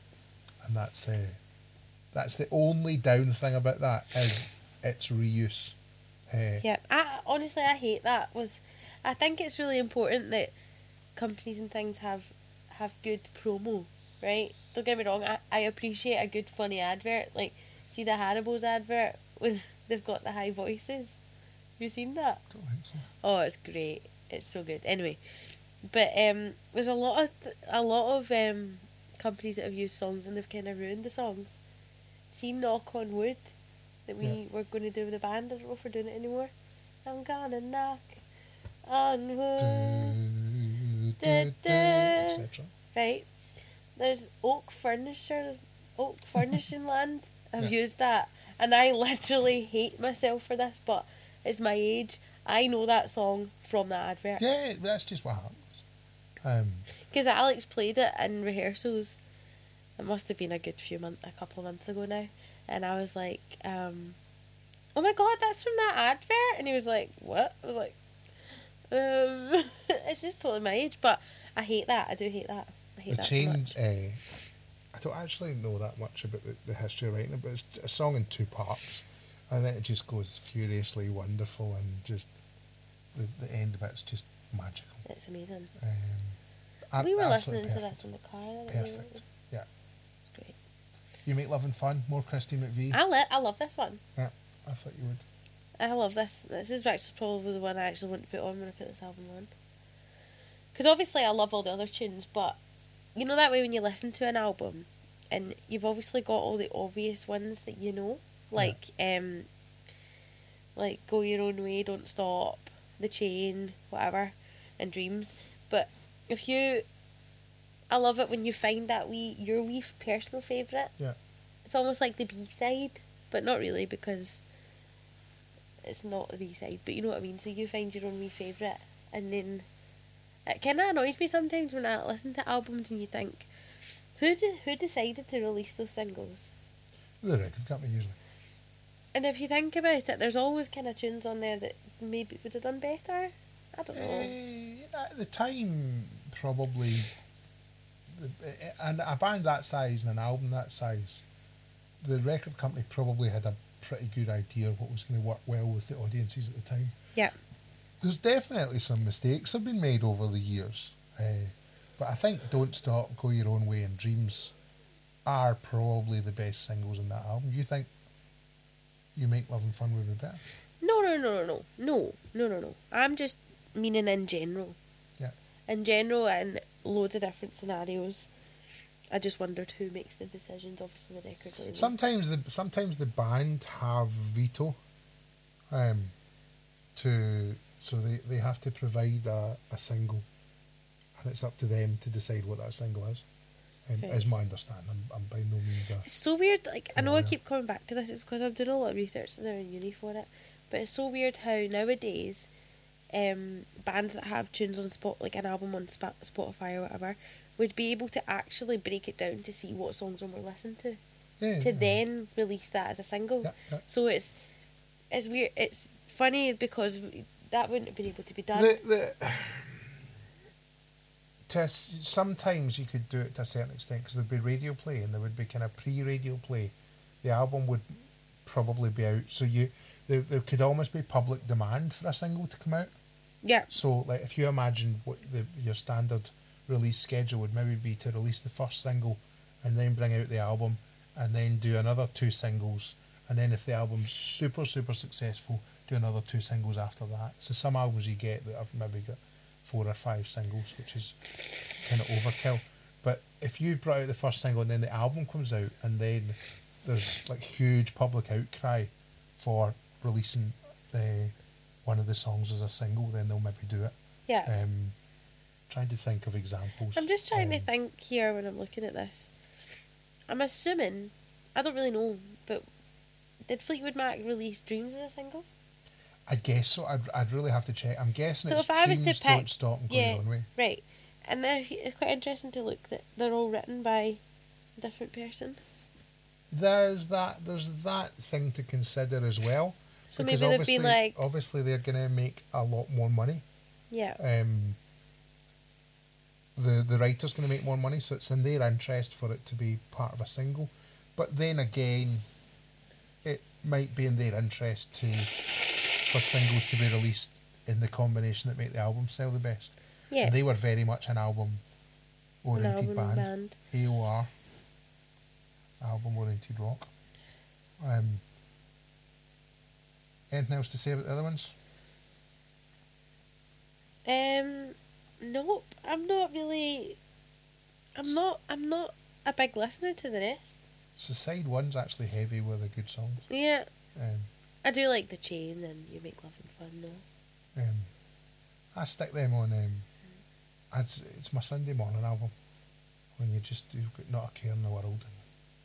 and that's uh, that's the only down thing about that is its reuse. Uh, Yeah, I honestly I hate that. With, I think it's really important that companies and things have have good promo, right? Don't get me wrong. I, I appreciate a good funny advert. Like, see the Haribo's advert with they've got the high voices. Have you seen that? don't think so. Oh, it's great. It's so good. Anyway, but um, there's a lot of th- a lot of um companies that have used songs and they've kind of ruined the songs. See, Knock on Wood that we Yeah. were going to do with the band. I don't know if we're doing it anymore. I'm gonna knock on wood. Da, da. et cetera. Right. There's Oak Furniture, Oak Furnishing Land. I've Yeah. used that, and I literally hate myself for this, but is my age, I know that song from that advert. Yeah, that's just what happens. Um, Because Alex played it in rehearsals. It must have been a good few months, a couple of months ago now. And I was like, um, oh my god, that's from that advert? And he was like, what? I was like, um, it's just totally my age. But I hate that. I do hate that. I hate the that change, so much. uh, I don't actually know that much about the, the history of writing it, but it's a song in two parts. And then it just goes furiously wonderful, and just the, the end of it's just magical. It's amazing. Um, we were absolutely listening perfect. to this in the car. weren't we? Perfect. Yeah. It's great. You Make Love and Fun, more Christine McVie. I, li- I love this one. Yeah, I thought you would. I love this. This is actually probably the one I actually want to put on when I put this album on. Because obviously I love all the other tunes, but you know that way when you listen to an album and you've obviously got all the obvious ones that you know, like yeah. um, like Go Your Own Way, Don't Stop, The Chain, whatever, and Dreams. But if you, I love it when you find that wee your wee personal favourite. Yeah. It's almost like the B side, but not really because it's not the B side. But you know what I mean. So you find your own wee favourite, and then it kind of annoys me sometimes when I listen to albums and you think, who did who decided to release those singles? The record company usually. And if you think about it, there's always kind of tunes on there that maybe would have done better. I don't know. Uh, at the time, probably, and a band that size and an album that size, the record company probably had a pretty good idea of what was going to work well with the audiences at the time. Yeah. There's definitely some mistakes have been made over the years, uh, but I think Don't Stop, Go Your Own Way and Dreams are probably the best singles in that album. You think You Make Love and Fun would be better? No, no, no, no, no, no, no, no, no. I'm just meaning in general. Yeah. In general, and loads of different scenarios. I just wondered who makes the decisions. Obviously, the record label. Sometimes the sometimes the band have veto. Um, to so they, they have to provide a, a single, and it's up to them to decide what that single is. Um, Right. Is my understanding. I'm, I'm by no means a. It's so weird. Like I know I Yeah. keep coming back to this. It's because I'm doing a lot of research now in uni for it. But it's so weird how nowadays, um, bands that have tunes on spot like an album on Sp- Spotify or whatever, would be able to actually break it down to see what songs on we're listening to, Yeah, to yeah. then release that as a single. Yeah, yeah. So it's it's weird. It's funny because that wouldn't have been able to be done. The, the, to, s- sometimes you could do it to a certain extent because there'd be radio play and there would be kind of pre-radio play. The album would probably be out, so you there, there could almost be public demand for a single to come out. Yeah. So, like, if you imagine what the, your standard release schedule would maybe be to release the first single and then bring out the album and then do another two singles, and then if the album's super, super successful, do another two singles after that. So some albums you get that have maybe got four or five singles, which is kind of overkill. But if you've brought out the first single and then the album comes out and then there's like huge public outcry for releasing the one of the songs as a single, then they'll maybe do it. Yeah. Um, trying to think of examples. I'm just trying to Um, think here when I'm looking at this. I'm assuming, I don't really know, but did Fleetwood Mac release Dreams as a single? I guess so. I'd, I'd really have to check. I'm guessing So it's if I was to Dreams, pick- Don't Stop and Go yeah. Your Own Way. Right. And then if you- it's quite interesting to look that they're all written by a different person. There's that. There's that thing to consider as well. So because maybe they've been obviously- like, obviously they're going to make a lot more money. yeah, Um, the the writer's going to make more money, so it's in their interest for it to be part of a single. But then again, it might be in their interest to for singles to be released in the combination that make the album sell the best. yeah, And they were very much an album an oriented album band. band. A O R, album oriented rock. Um, anything else to say about the other ones? Um, nope. I'm not really. I'm not. I'm not a big listener to the rest. So side one's actually heavy with the good songs. Yeah, Um, I do like The Chain and You Make Love and Fun though. um, I stick them on. Um, I'd, s- it's my Sunday morning album when you just you've got not a care in the world and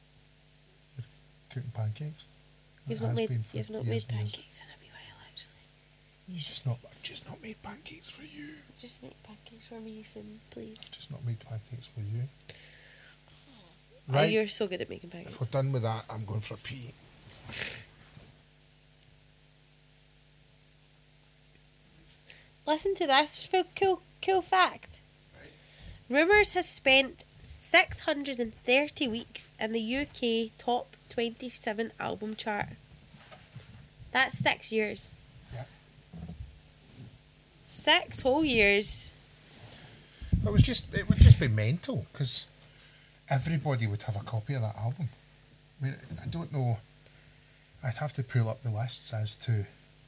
you're cooking pancakes. You've It not has made. been for You've not years made and years. pancakes in a wee while actually. You just not. I've just not made pancakes for you. Just make pancakes for me soon, please. I've just not made pancakes for you. Oh, Right. you're so good at making pancakes. If we're done with that, I'm going for a pee. Listen to this cool, cool fact. Rumours has spent six hundred thirty weeks in the U K top twenty-seven album chart. That's six years. Yeah. Six whole years. It was just. It would just be mental because everybody would have a copy of that album. I mean, I don't know. I'd have to pull up the lists as to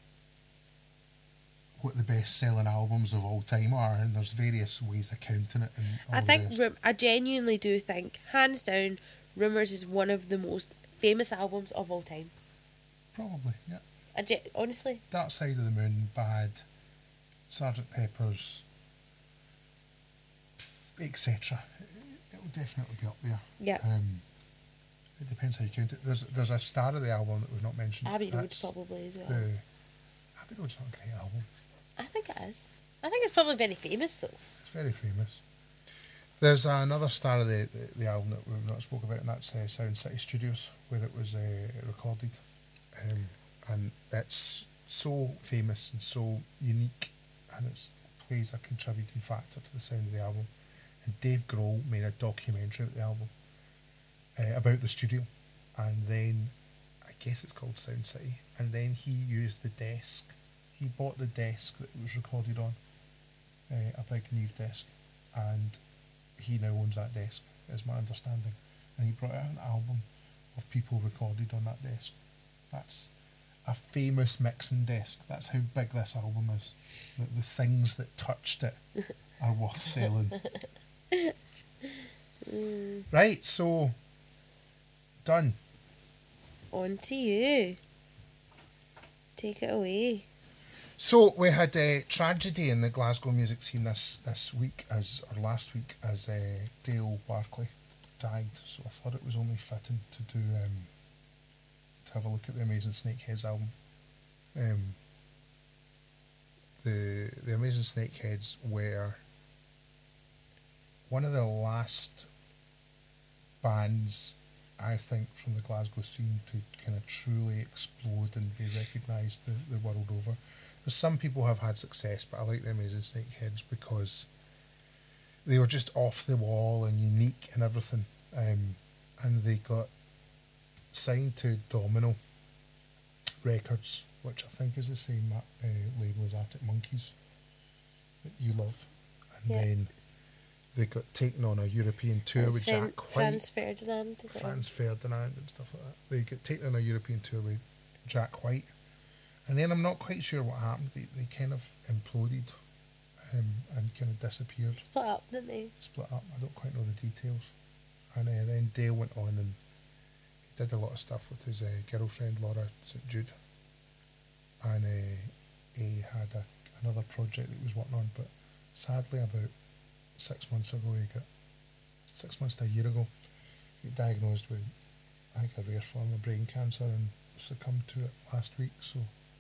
what the best-selling albums of all time are, and there's various ways of counting it. And all I the think, rest. Rum- I genuinely do think, hands down, Rumours is one of the most famous albums of all time. Probably, yeah. I ge- honestly. Dark Side of the Moon, Bad, Sergeant Pepper's, et cetera. It will definitely be up there. Yeah. Um, it depends how you count it. There's there's a star of the album that we've not mentioned. Abbey Road That's probably as well. The Abbey Road's not a great album. I think it is. I think it's probably very famous though. It's very famous. There's uh, another star of the, the, the album that we've not spoke about, and that's uh, Sound City Studios, where it was uh, recorded. Um, and it's so famous and so unique, and it plays a contributing factor to the sound of the album. And Dave Grohl made a documentary about the album, uh, about the studio, and then I guess it's called Sound City, and then he used the desk. He bought the desk that it was recorded on, uh, a big Neve desk, and he now owns that desk, is my understanding. And he brought out an album of people recorded on that desk. That's a famous mixing desk. That's how big this album is. The, the things that touched it are worth selling. Mm. Right, so done. On to you. Take it away. So we had a tragedy in the Glasgow music scene this, this week, as or last week, as uh, Dale Barclay died. So I thought it was only fitting to do um, to have a look at the Amazing Snakeheads album. Um, the the Amazing Snakeheads were one of the last bands, I think, from the Glasgow scene to kind of truly explode and be recognised the, the world over. There's some people have had success, but I like the Amazing Snakeheads because they were just off the wall and unique and everything. Um, and they got signed to Domino Records, which I think is the same uh, label as Arctic Monkeys that you love. And Yeah. then they got taken on a European tour And with Fran- Jack White. Franz Ferdinand as well. Franz Ferdinand and stuff like that. They get taken on a European tour with Jack White. And then I'm not quite sure what happened. They, they kind of imploded um, and kind of disappeared, Split up, didn't they? split up. I don't quite know the details. And uh, then Dale went on and he did a lot of stuff with his uh, girlfriend, Laura Saint Jude. And uh, he had a, another project that he was working on, but sadly about six months ago, he got, six months to a year ago, he got diagnosed with, I think, a rare form of brain cancer and succumbed to it last week. So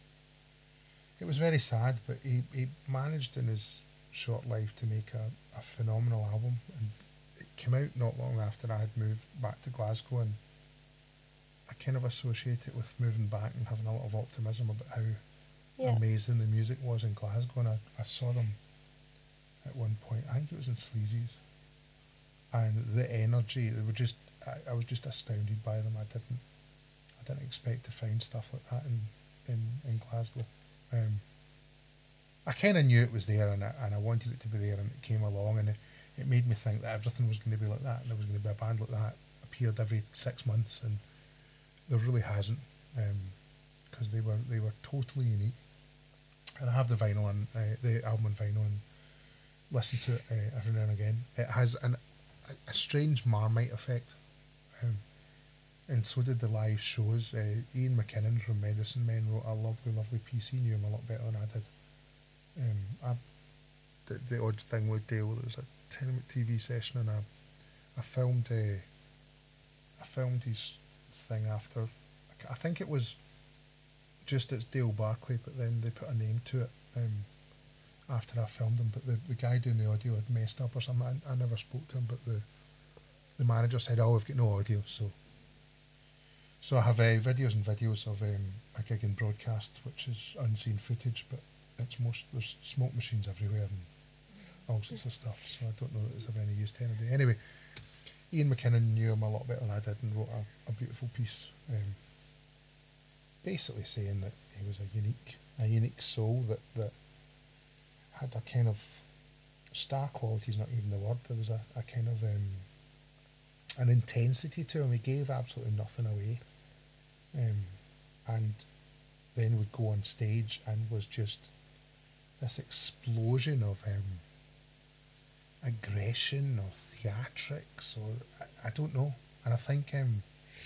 it was very sad, but he, he managed in his short life to make a, a phenomenal album, and it came out not long after I had moved back to Glasgow, and I kind of associate it with moving back and having a lot of optimism about how Yeah. amazing the music was in Glasgow. And I, I saw them at one point, I think it was in Sleazy's, and the energy, they were just, I, I was just astounded by them. I didn't I didn't expect to find stuff like that in, in, in Glasgow. Um, I kind of knew it was there, and I, and I wanted it to be there, and it came along, and it, it made me think that everything was going to be like that, and there was going to be a band like that appeared every six months, and there really hasn't, because um, they were they were totally unique. And I have the vinyl and uh, the album on vinyl, and listen to it uh, every now and again. It has an, a, a strange Marmite effect. Um, And so did the live shows. Uh, Ian McKinnon from Medicine Men wrote a lovely, lovely piece. He knew him a lot better than I did. Um, I, the, the odd thing with Dale, there was a ten minute T V session, and I, I filmed, uh, I filmed his thing after. I think it was just it's Dale Barclay, but then they put a name to it um, after I filmed him. But the, the guy doing the audio had messed up or something. I, I never spoke to him, but the the manager said, "Oh, we've got no audio." So so I have uh, videos and videos of um, a gig in broadcast, which is unseen footage, but it's most there's smoke machines everywhere and all sorts of stuff. So I don't know that it's of any use to anybody. Anyway, Ian McKinnon knew him a lot better than I did and wrote a, a beautiful piece, um, basically saying that he was a unique, a unique soul that, that had a kind of star qualities, not even the word. There was a, a kind of um, an intensity to him. He gave absolutely nothing away, um, and then would go on stage and was just this explosion of um, aggression or theatrics, or I, I don't know. And I think um,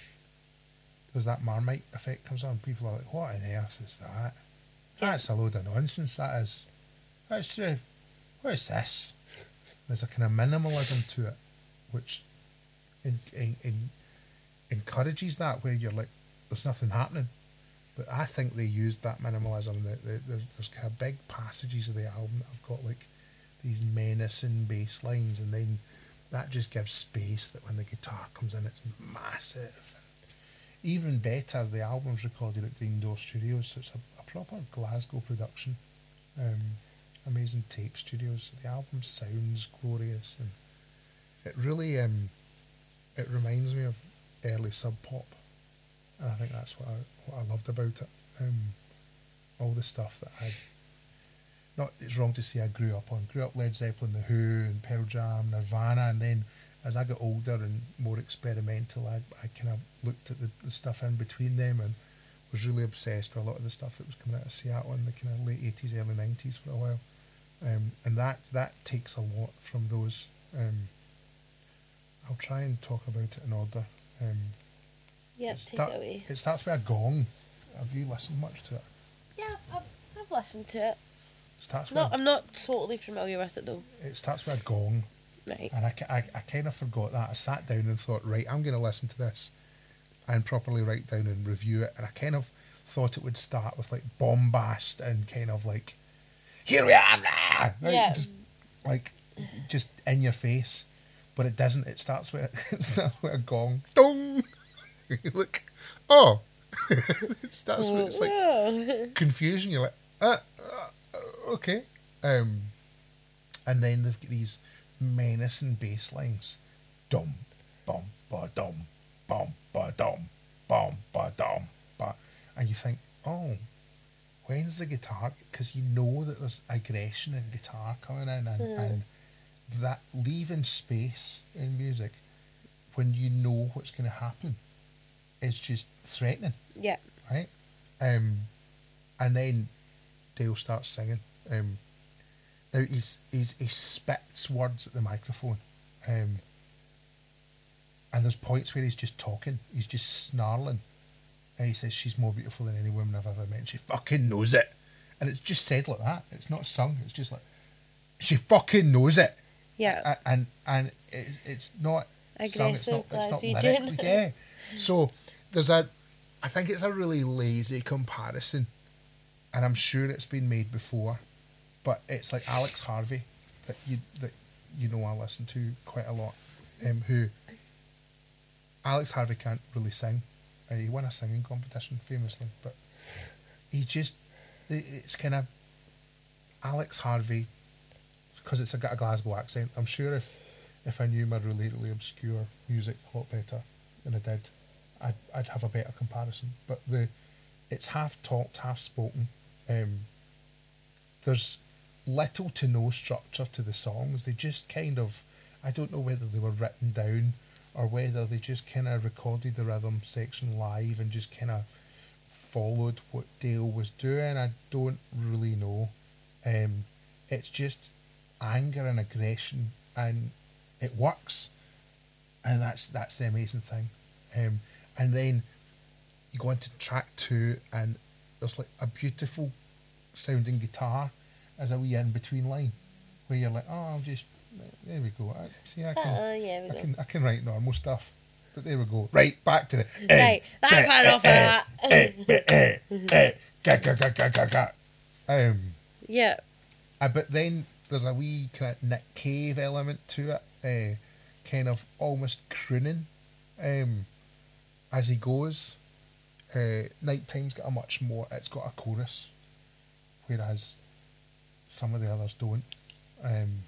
there's that Marmite effect comes on. People are like, "What on earth is that? Yeah. That's a load of nonsense. That is. That's uh, what is this?" There's a kind of minimalism to it, which in, in, in encourages that, where you're like, there's nothing happening. But I think they used that minimalism. The, the, there's, there's kind of big passages of the album that have got like these menacing bass lines, and then that just gives space that when the guitar comes in, it's massive. Even better, the album's recorded at Green Door Studios, so it's a, a proper Glasgow production. Um, amazing tape studios. The album sounds glorious, and it really um, it reminds me of early Sub Pop, and I think that's what I what I loved about it. Um, all the stuff that I not it's wrong to say I grew up on. Grew up Led Zeppelin, The Who, and Pearl Jam, Nirvana, and then as I got older and more experimental, I I kind of looked at the, the stuff in between them and was really obsessed with a lot of the stuff that was coming out of Seattle in the kind of late eighties, early nineties for a while. Um, and that that takes a lot from those. Um, I'll try and talk about it in order. Um, Yep, it take start- it away. It starts with a gong. Have you listened much to it? Yeah, I've, I've listened to it. It starts with No, a, I'm not totally familiar with it though. it starts with a gong, Right. and I, ca- I, I kind of forgot that. I sat down and thought, right, I'm going to listen to this and properly write down and review it. And I kind of thought it would start with like bombast and kind of like, here we are now, right? Yeah. Just like just in your face, but it doesn't. It starts with it starts with a gong, dong. You look, oh, it starts with it's like Whoa. confusion. You're like, uh, uh, okay, um, and then they've got these menacing bass lines, dum, bum, ba dum, bum, ba dum, bum, ba dum, ba, and you think, oh, when's the guitar? Because you know that there's aggression in guitar coming in, and, Mm. and that leaving space in music when you know what's going to happen is just threatening, Yeah. right? Um, and then Dale starts singing. Um, now he's, he's he spits words at the microphone, um, and there's points where he's just talking. He's just snarling. And he says, "She's more beautiful than any woman I've ever met. And she fucking knows it." And it's just said like that. It's not sung. It's just like, she fucking knows it. Yeah. A- And and it, it's not sung. It's not. Aggressive It's not Glaswegian. lyrics. Yeah. So there's a. I think it's a really lazy comparison, and I'm sure it's been made before, but it's like Alex Harvey that you that you know I listen to quite a lot. Um, who. Alex Harvey can't really sing. Uh, he won a singing competition famously, but he just, it- it's kind of Alex Harvey, because it's a, got a Glasgow accent. I'm sure if, if I knew my really, really obscure music a lot better than I did, I'd, I'd have a better comparison. But the it's half talked, half spoken. Um, there's little to no structure to the songs. They just kind of, I don't know whether they were written down or whether they just kind of recorded the rhythm section live and just kind of followed what Dale was doing. I don't really know. Um, it's just anger and aggression, and it works, and that's that's the amazing thing. Um, and then you go into track two, and there's like a beautiful sounding guitar as a wee in between line, where you're like, oh, I'll just there we go. I, see, I can. Oh, yeah, we I go. can I can write normal stuff, but there we go. Right, back to the Right, that's enough of that. ga ga ga ga ga ga. Um, Yeah. uh, but then there's a wee kind of Nick Cave element to it, uh, kind of almost crooning um, as he goes. Uh, Nighttime's got a much more, it's got a chorus, whereas some of the others don't. Um,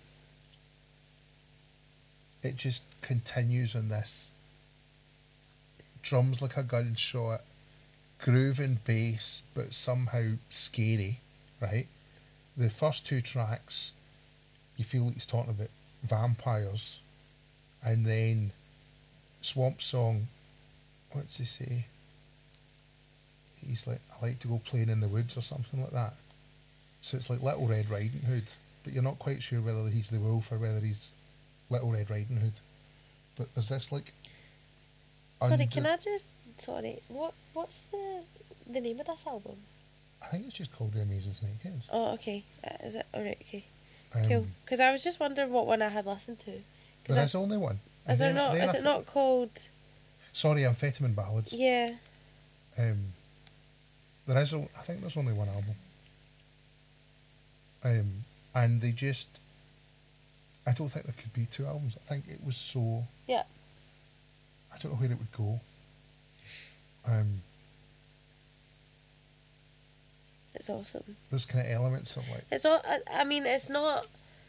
it just continues on this drums like a gunshot, grooving bass, but somehow scary, right? The first two tracks, you feel like he's talking about vampires, and then Swamp Song, what's he say? He's like, I like to go playing in the woods or something like that. So it's like Little Red Riding Hood, but you're not quite sure whether he's the wolf or whether he's Little Red Riding Hood. But there's this like... Sorry, under- can I just... Sorry, what what's the the name of this album? I think it's just called The Amazing Snakeheads. Oh, okay. Uh, is it? Alright, okay. Um, Cool. Because I was just wondering what one I had listened to. 'Cause There I- is only one. And Is there then- not? then Is I it th- not called... Sorry, Amphetamine Ballads. Yeah. Um, there is, o- I think there's only one album. Um, and they just, I don't think there could be two albums. I think it was so. Yeah. I don't know where it would go. Um, It's awesome. there's kind of elements of like, It's all. I, I mean, it's not.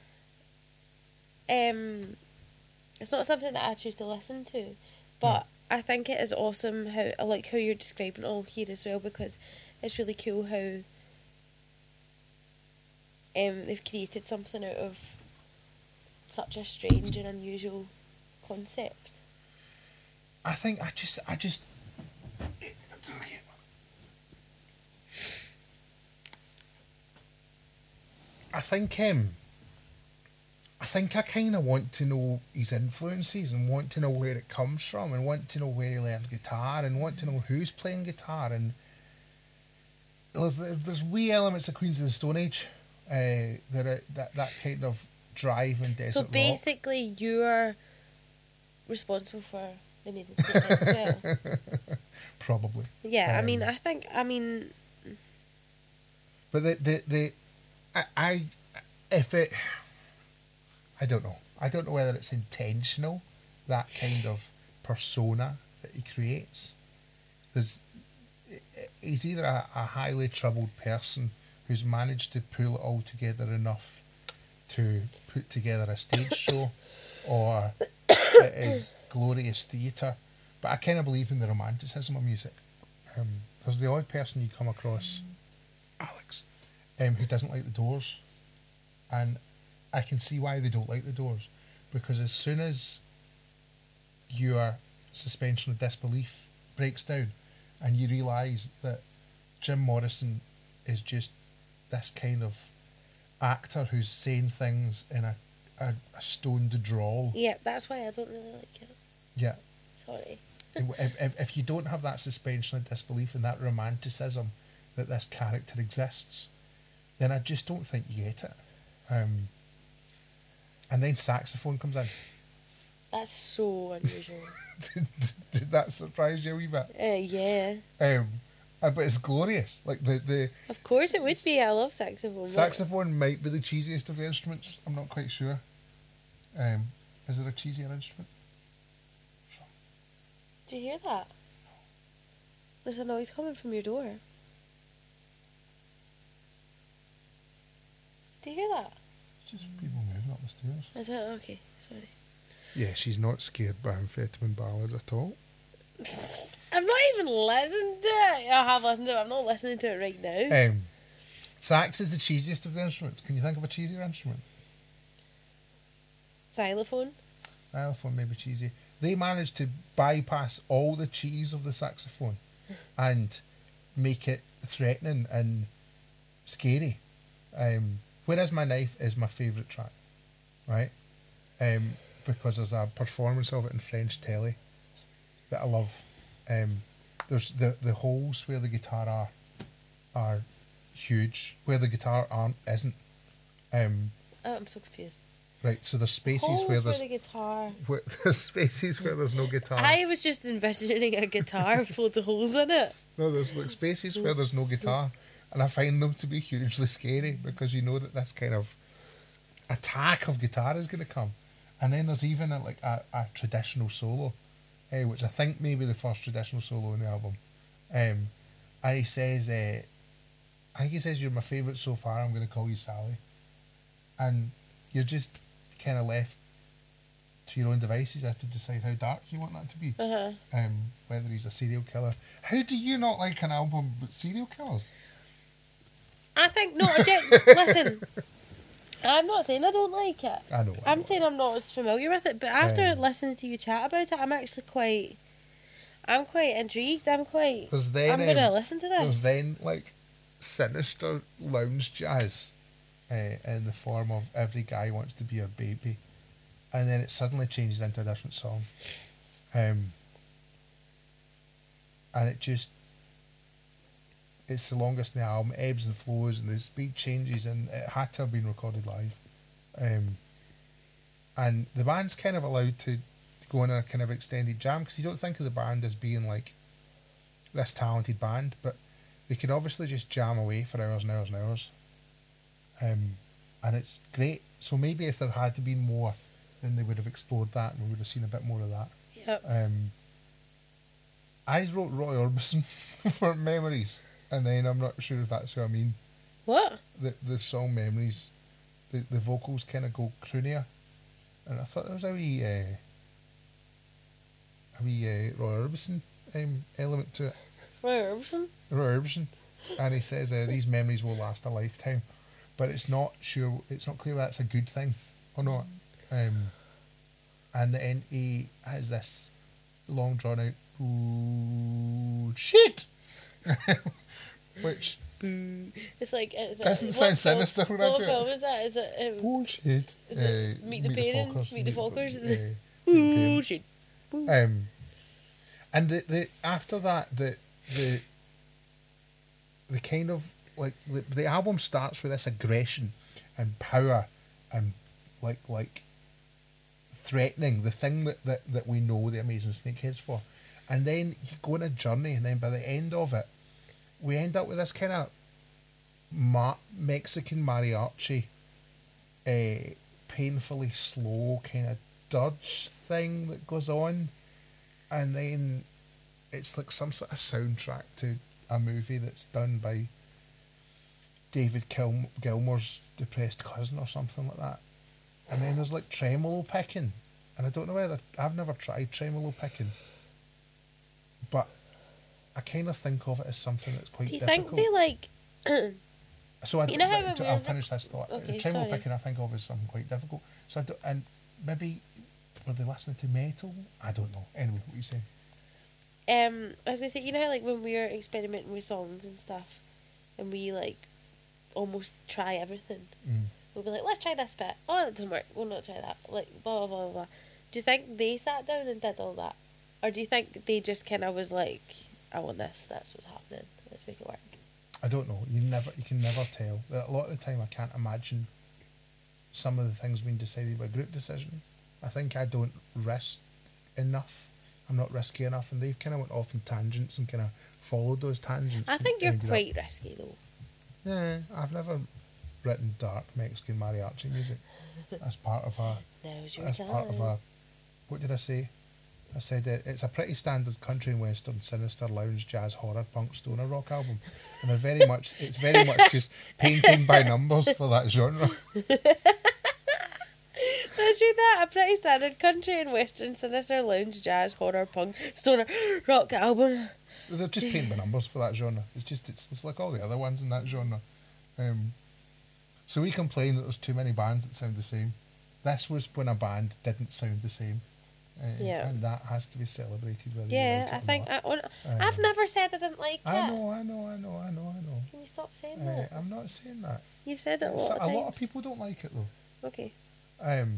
Um, it's not something that I choose to listen to, but I think it is awesome how I like how you're describing it all here as well, because it's really cool how um they've created something out of such a strange and unusual concept. I think I just, I just. I think um, I think I kind of want to know his influences and want to know where it comes from and want to know where he learned guitar and want to know who's playing guitar, and there's there's wee elements of Queens of the Stone Age, uh, that are, that that kind of drive and desert So rock. basically, you're responsible for the Amazing Snakeheads as well. Probably. Yeah, I mean, Um, I think, I mean, But the the, the I, I if it I don't know. I don't know whether it's intentional, that kind of persona that he creates. There's he's either a, a highly troubled person who's managed to pull it all together enough to put together a stage show, or it is glorious theatre. But I kind of believe in the romanticism of music. Um, there's the odd person you come across, Alex, um, who doesn't like the Doors, and I can see why they don't like the Doors, because as soon as your suspension of disbelief breaks down and you realise that Jim Morrison is just this kind of actor who's saying things in a, a, a stoned drawl. yeah, that's why I don't really like it. Yeah. Sorry. if, if, if you don't have that suspension of disbelief and that romanticism that this character exists, then I just don't think you get it. Um, and then saxophone comes in. That's so unusual. did, did that surprise you a wee bit? uh, yeah. Um, uh, but it's glorious. Like the, the Of course it would be. I love saxophone. What- saxophone might be the cheesiest of the instruments. I'm not quite sure. Um, is there a cheesier instrument? Do you hear that? There's a noise coming from your door. Do you hear that? It's just people moving up the stairs. Is it? Okay, sorry. Yeah, she's not scared by amphetamine ballads at all. I've not even listened to it. I have listened to it. I'm not listening to it right now. Um, sax is the cheesiest of the instruments. Can you think of a cheesier instrument? Xylophone. Xylophone may be cheesy. They managed to bypass all the cheese of the saxophone and make it threatening and scary. Um, Whereas My Knife is my favourite track, right? Um, because there's a performance of it in French telly that I love. Um, there's the, the holes where the guitar are are huge, where the guitar aren't isn't. Um, Oh, I'm so confused. right, so there's spaces Holes where for there's the guitar. where, there's spaces where there's no guitar. I was just envisioning a guitar with loads of holes in it. No, there's like spaces where there's no guitar, and I find them to be hugely scary because you know that this kind of attack of guitar is going to come. And then there's even a, like a, a traditional solo, uh, which I think may be the first traditional solo in the album. Um, and he says, uh, I think he says, "You're my favourite so far, I'm going to call you Sally." And you're just kind of left to your own devices as to decide how dark you want that to be. Uh-huh. Um, whether he's a serial killer. How do you not like an album with serial killers? I think, no, gen- listen, I'm not saying I don't like it. I know. I I'm know. saying I'm not as familiar with it, but after Um, listening to you chat about it, I'm actually quite, I'm quite intrigued. I'm quite, There's then, I'm going to um, listen to There's this. then like sinister lounge jazz uh, in the form of "Every Guy Wants to Be Your Baby," and then it suddenly changes into a different song, um, and it just it's the longest in the album. It ebbs and flows, and the speed changes, and it had to have been recorded live, um, and the band's kind of allowed to, to go on a kind of extended jam because you don't think of the band as being like this talented band, but they could obviously just jam away for hours and hours and hours. Um, and it's great. So maybe if there had to be more, then they would have explored that and we would have seen a bit more of that. Yep. Um, I wrote Roy Orbison for Memories, and then I'm not sure if that's what I mean. What? The the song Memories, the, the vocals kind of go croonier, and I thought there was a wee, uh, a wee uh, Roy Orbison um, element to it. Roy Orbison? Roy Orbison, and he says uh, these memories will last a lifetime, but it's not sure. It's not clear whether that's a good thing or not. Um, and then he has this long drawn out "ooh shit," which Boo. It's like it's doesn't what sound film- sinister when I What do film it. is that? Is it? Um, "Oh shit." Is it Uh, Meet the Parents? Meet the Fockers? uh, Meet the Boo Parents. shit. Boo. Um, and the, the after that the the the kind of like the, the album starts with this aggression and power and like like threatening the thing that, that, that we know the Amazing Snakeheads for, and then you go on a journey, and then by the end of it we end up with this kind of ma- Mexican mariachi, uh, painfully slow kind of dirge thing that goes on, and then it's like some sort of soundtrack to a movie that's done by David Gil- Gilmour's depressed cousin or something like that. And then there's like tremolo picking, and I don't know whether I've never tried tremolo picking, but I kind of think of it as something that's quite Do you difficult. think they like? So I You don't, know how but when I'll we were- finish this thought. Okay, Tremolo sorry. picking I think of as something quite difficult. So I don't, and maybe were they listening to metal? I don't know. Anyway, what are you saying? Um, I was gonna say, you know how like when we were experimenting with songs and stuff, and we like almost try everything. Mm. We'll be like, let's try this bit. Oh, that doesn't work. We'll not try that. Like blah blah blah blah. blah. Do you think they sat down and did all that, or do you think they just kind of was like, I want this. That's what's happening. Let's make it work. I don't know. You never, you can never tell. A lot of the time, I can't imagine some of the things being decided by group decision. I think I don't risk enough. I'm not risky enough, and they've kind of went off in tangents and kind of followed those tangents. I and think you're ended up- quite risky though. Yeah, I've never written dark Mexican mariachi music as part of a Now's your as time. part of a. What did I say? I said it, it's a pretty standard country and western, sinister lounge, jazz, horror, punk, stoner rock album, and they're very much. It's very much just painting by numbers for that genre. Let's read that. A pretty standard country and western, sinister lounge, jazz, horror, punk, stoner, rock album. They're just painting by numbers for that genre. It's just it's, it's like all the other ones in that genre. Um, so we complain that there's too many bands that sound the same. This was when a band didn't sound the same. Uh, Yeah. And that has to be celebrated whether you Yeah, like it I or think not. I, on, Um, I've never said I didn't like it. I know, I know, I know, I know, I know. Can you stop saying Uh, that? I'm not saying that. You've said it a It's- lot of a times. lot of people don't like it though. Okay. Um,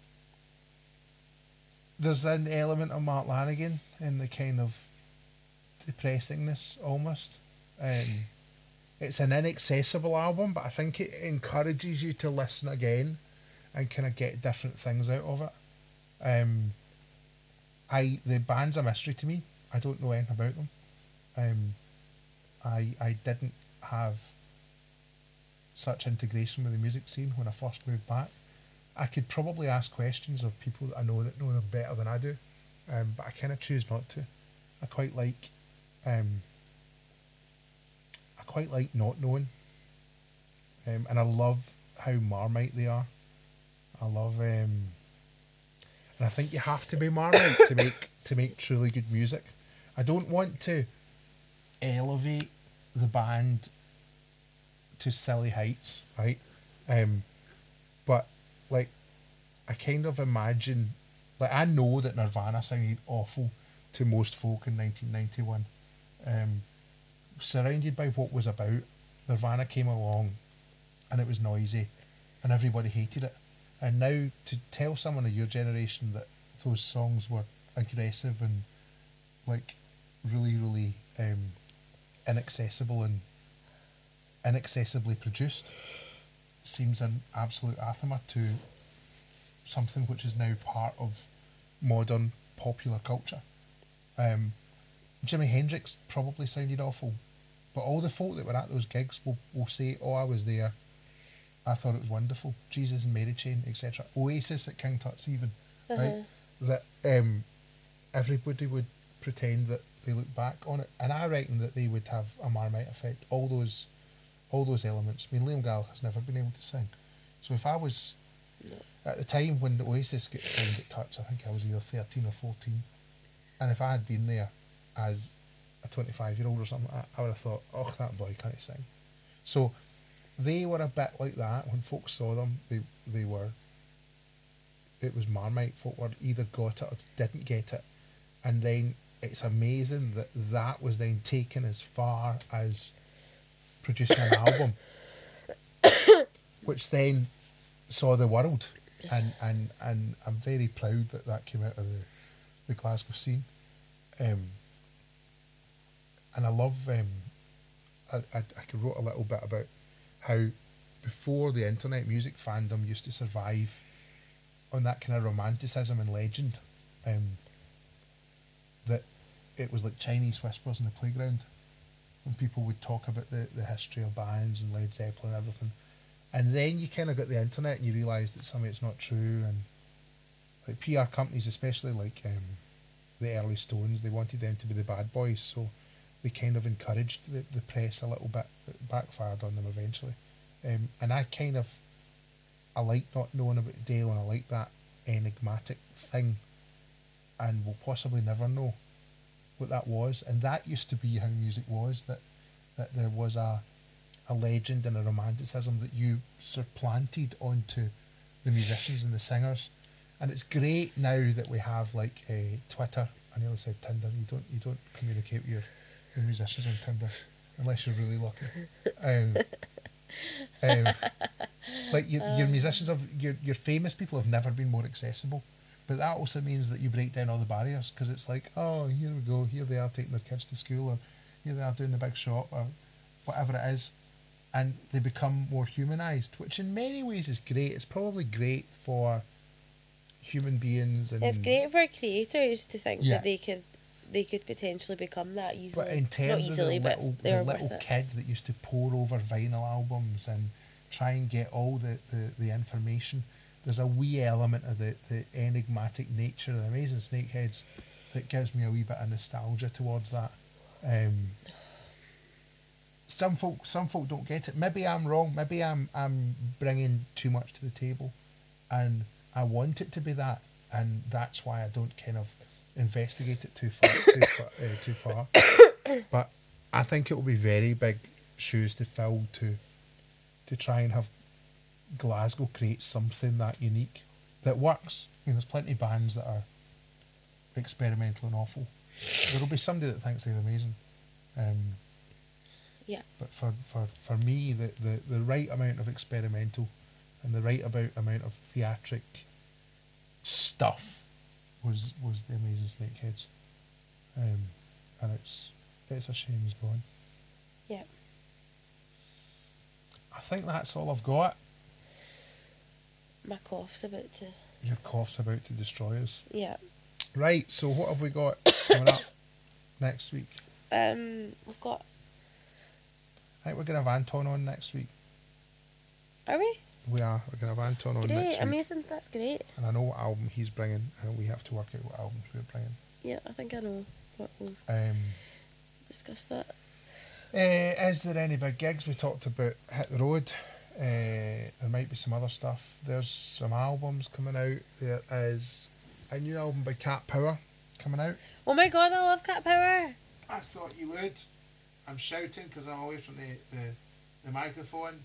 there's an element of Mark Lanigan in the kind of depressingness almost. Um, it's an inaccessible album, but I think it encourages you to listen again and kind of get different things out of it. Um, I the band's a mystery to me. I don't know anything about them. Um, I I didn't have such integration with the music scene when I first moved back. I could probably ask questions of people that I know that know them better than I do, um, but I kind of choose not to. I quite like, um, I quite like not knowing, um, and I love how Marmite they are. I love, um, and I think you have to be Marmite to make to make truly good music. I don't want to elevate the band to silly heights, right? Um, but like, I kind of imagine, like, I know that Nirvana sounded awful to most folk in nineteen ninety-one. Um, surrounded by what was about, Nirvana came along, and it was noisy, and everybody hated it. And now to tell someone of your generation that those songs were aggressive and like really, really um, inaccessible and inaccessibly produced seems an absolute anathema to something which is now part of modern popular culture. Um, Jimi Hendrix probably sounded awful, but all the folk that were at those gigs will, will say, oh, I was there, I thought it was wonderful. Jesus and Mary Chain, et cetera. Oasis at King Tut's even, uh-huh. right? That um, everybody would pretend that they look back on it, and I reckon that they would have a Marmite effect. All those, all those elements. I mean, Liam Gallagher has never been able to sing, so if I was no. at the time when the Oasis get signed at Tuts, I think I was either thirteen or fourteen, and if I had been there as a twenty-five year old or something like that, I would have thought, oh, that boy can't sing. So they were a bit like that. When folks saw them, they they were, it was Marmite. Folk were either got it or didn't get it. And then it's amazing that that was then taken as far as producing an album, which then saw the world. And, and, and I'm very proud that that came out of the, the Glasgow scene. Um, and I love, um, I, I, I wrote a little bit about how before the internet, music fandom used to survive on that kind of romanticism and legend, um, that it was like Chinese whispers in the playground when people would talk about the, the history of bands and Led Zeppelin and everything. And then you kind of got the internet and you realise that some of it's not true, and like P R companies, especially like um, the early Stones, they wanted them to be the bad boys, so they kind of encouraged the, the press a little bit. It backfired on them eventually. Um, and I kind of, I like not knowing about Dale, and I like that enigmatic thing, and we'll possibly never know what that was. And that used to be how music was, that that there was a a legend and a romanticism that you supplanted onto the musicians and the singers. And it's great now that we have like a Twitter. I nearly said Tinder. You don't you don't communicate with your the musicians on Tinder unless you're really lucky. Um, um, like your, your musicians have your your famous people have never been more accessible, but that also means that you break down all the barriers, because it's like, oh, here we go, here they are taking their kids to school, or here they are doing the big shop, or whatever it is, and they become more humanised, which in many ways is great. It's probably great for human beings, and it's great for creators to think yeah. that they could they could potentially become that easily. But in terms Not easily, of the little, the the little kid that used to pore over vinyl albums and try and get all the, the, the information, there's a wee element of the, the enigmatic nature of the Amazing Snakeheads that gives me a wee bit of nostalgia towards that. Um, some folk some folk don't get it. Maybe I'm wrong. Maybe I'm I'm bringing too much to the table, and I want it to be that, and that's why I don't kind of investigate it too far. too far, uh, too far. But I think it will be very big shoes to fill to to try and have Glasgow create something that unique that works. I mean, there's plenty of bands that are experimental and awful. There'll be somebody that thinks they're amazing. Um, yeah. But for, for, for me, the, the, the right amount of experimental and the right about amount of theatric stuff was was the Amazing Snakeheads. Um, and it's it's a shame he's gone. Yeah. I think that's all I've got. My cough's about to... Your cough's about to destroy us. Yeah. Right, so what have we got coming up next week? Um, we've got... I think we're going to have Anton on next week. Are we? We are. We're going to have Anton on Great, next week. amazing. That's great. And I know what album he's bringing, and we have to work out what albums we're bringing. Yeah, I think I know what we'll Um, discuss that. uh, is there any big gigs? We talked about Hit the Road. Uh, there might be some other stuff. There's some albums coming out. There is a new album by Cat Power coming out. Oh my god, I love Cat Power. I thought you would. I'm shouting because I'm away from the, the, the microphone.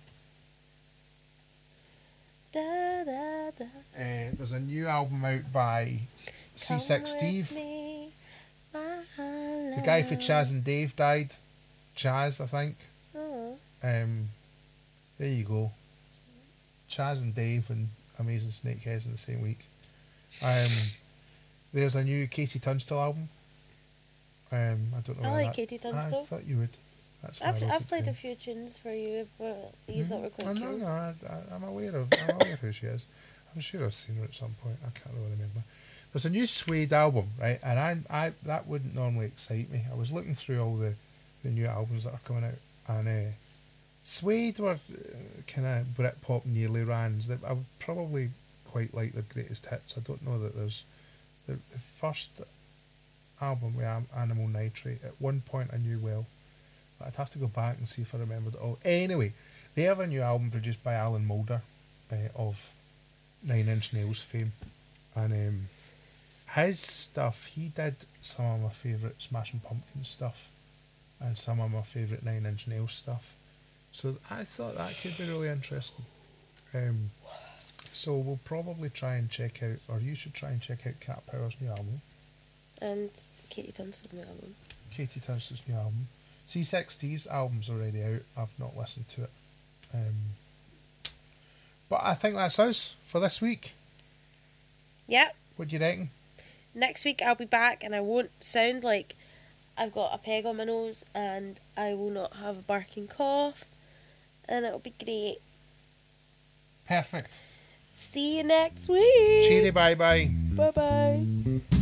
Da, da, da. Uh, there's a new album out by C-Six Come Steve. with me, my The guy for love. Chaz and Dave died. Chaz, I think. Oh. Um, there you go. Chaz and Dave and Amazing Snakeheads in the same week. Um, there's a new Katie Tunstall album. Um, I don't know. I where like that- Katie Tunstall. I thought you would. That's why I I've, wrote I've it played down. a few tunes for you but you thought were Oh, quite no, cool. no, I, I, I'm aware of. I'm aware who she is. I'm sure I've seen her at some point. I can't really remember. There's a new Suede album, right? And I, I, that wouldn't normally excite me. I was looking through all the, the new albums that are coming out, and uh, Suede were uh, kind of Britpop nearly rans. That I would probably quite like their greatest hits. I don't know that there's the, the first album with Am- Animal Nitrate. At one point, I knew well. But I'd have to go back and see if I remembered it all. Anyway, they have a new album produced by Alan Moulder uh, of Nine Inch Nails fame. And um, his stuff, he did some of my favourite Smashing Pumpkins stuff and some of my favourite Nine Inch Nails stuff. So I thought that could be really interesting. Um, so we'll probably try and check out, or you should try and check out Cat Power's new album, And Katie Tunstall's new album. Katie Tunstall's new album. C-Six Steve's album's already out. I've not listened to it. Um, but I think that's us for this week. Yep. What do you reckon? Next week I'll be back and I won't sound like I've got a peg on my nose and I will not have a barking cough and it'll be great. Perfect. See you next week. Cheery bye bye. Bye bye.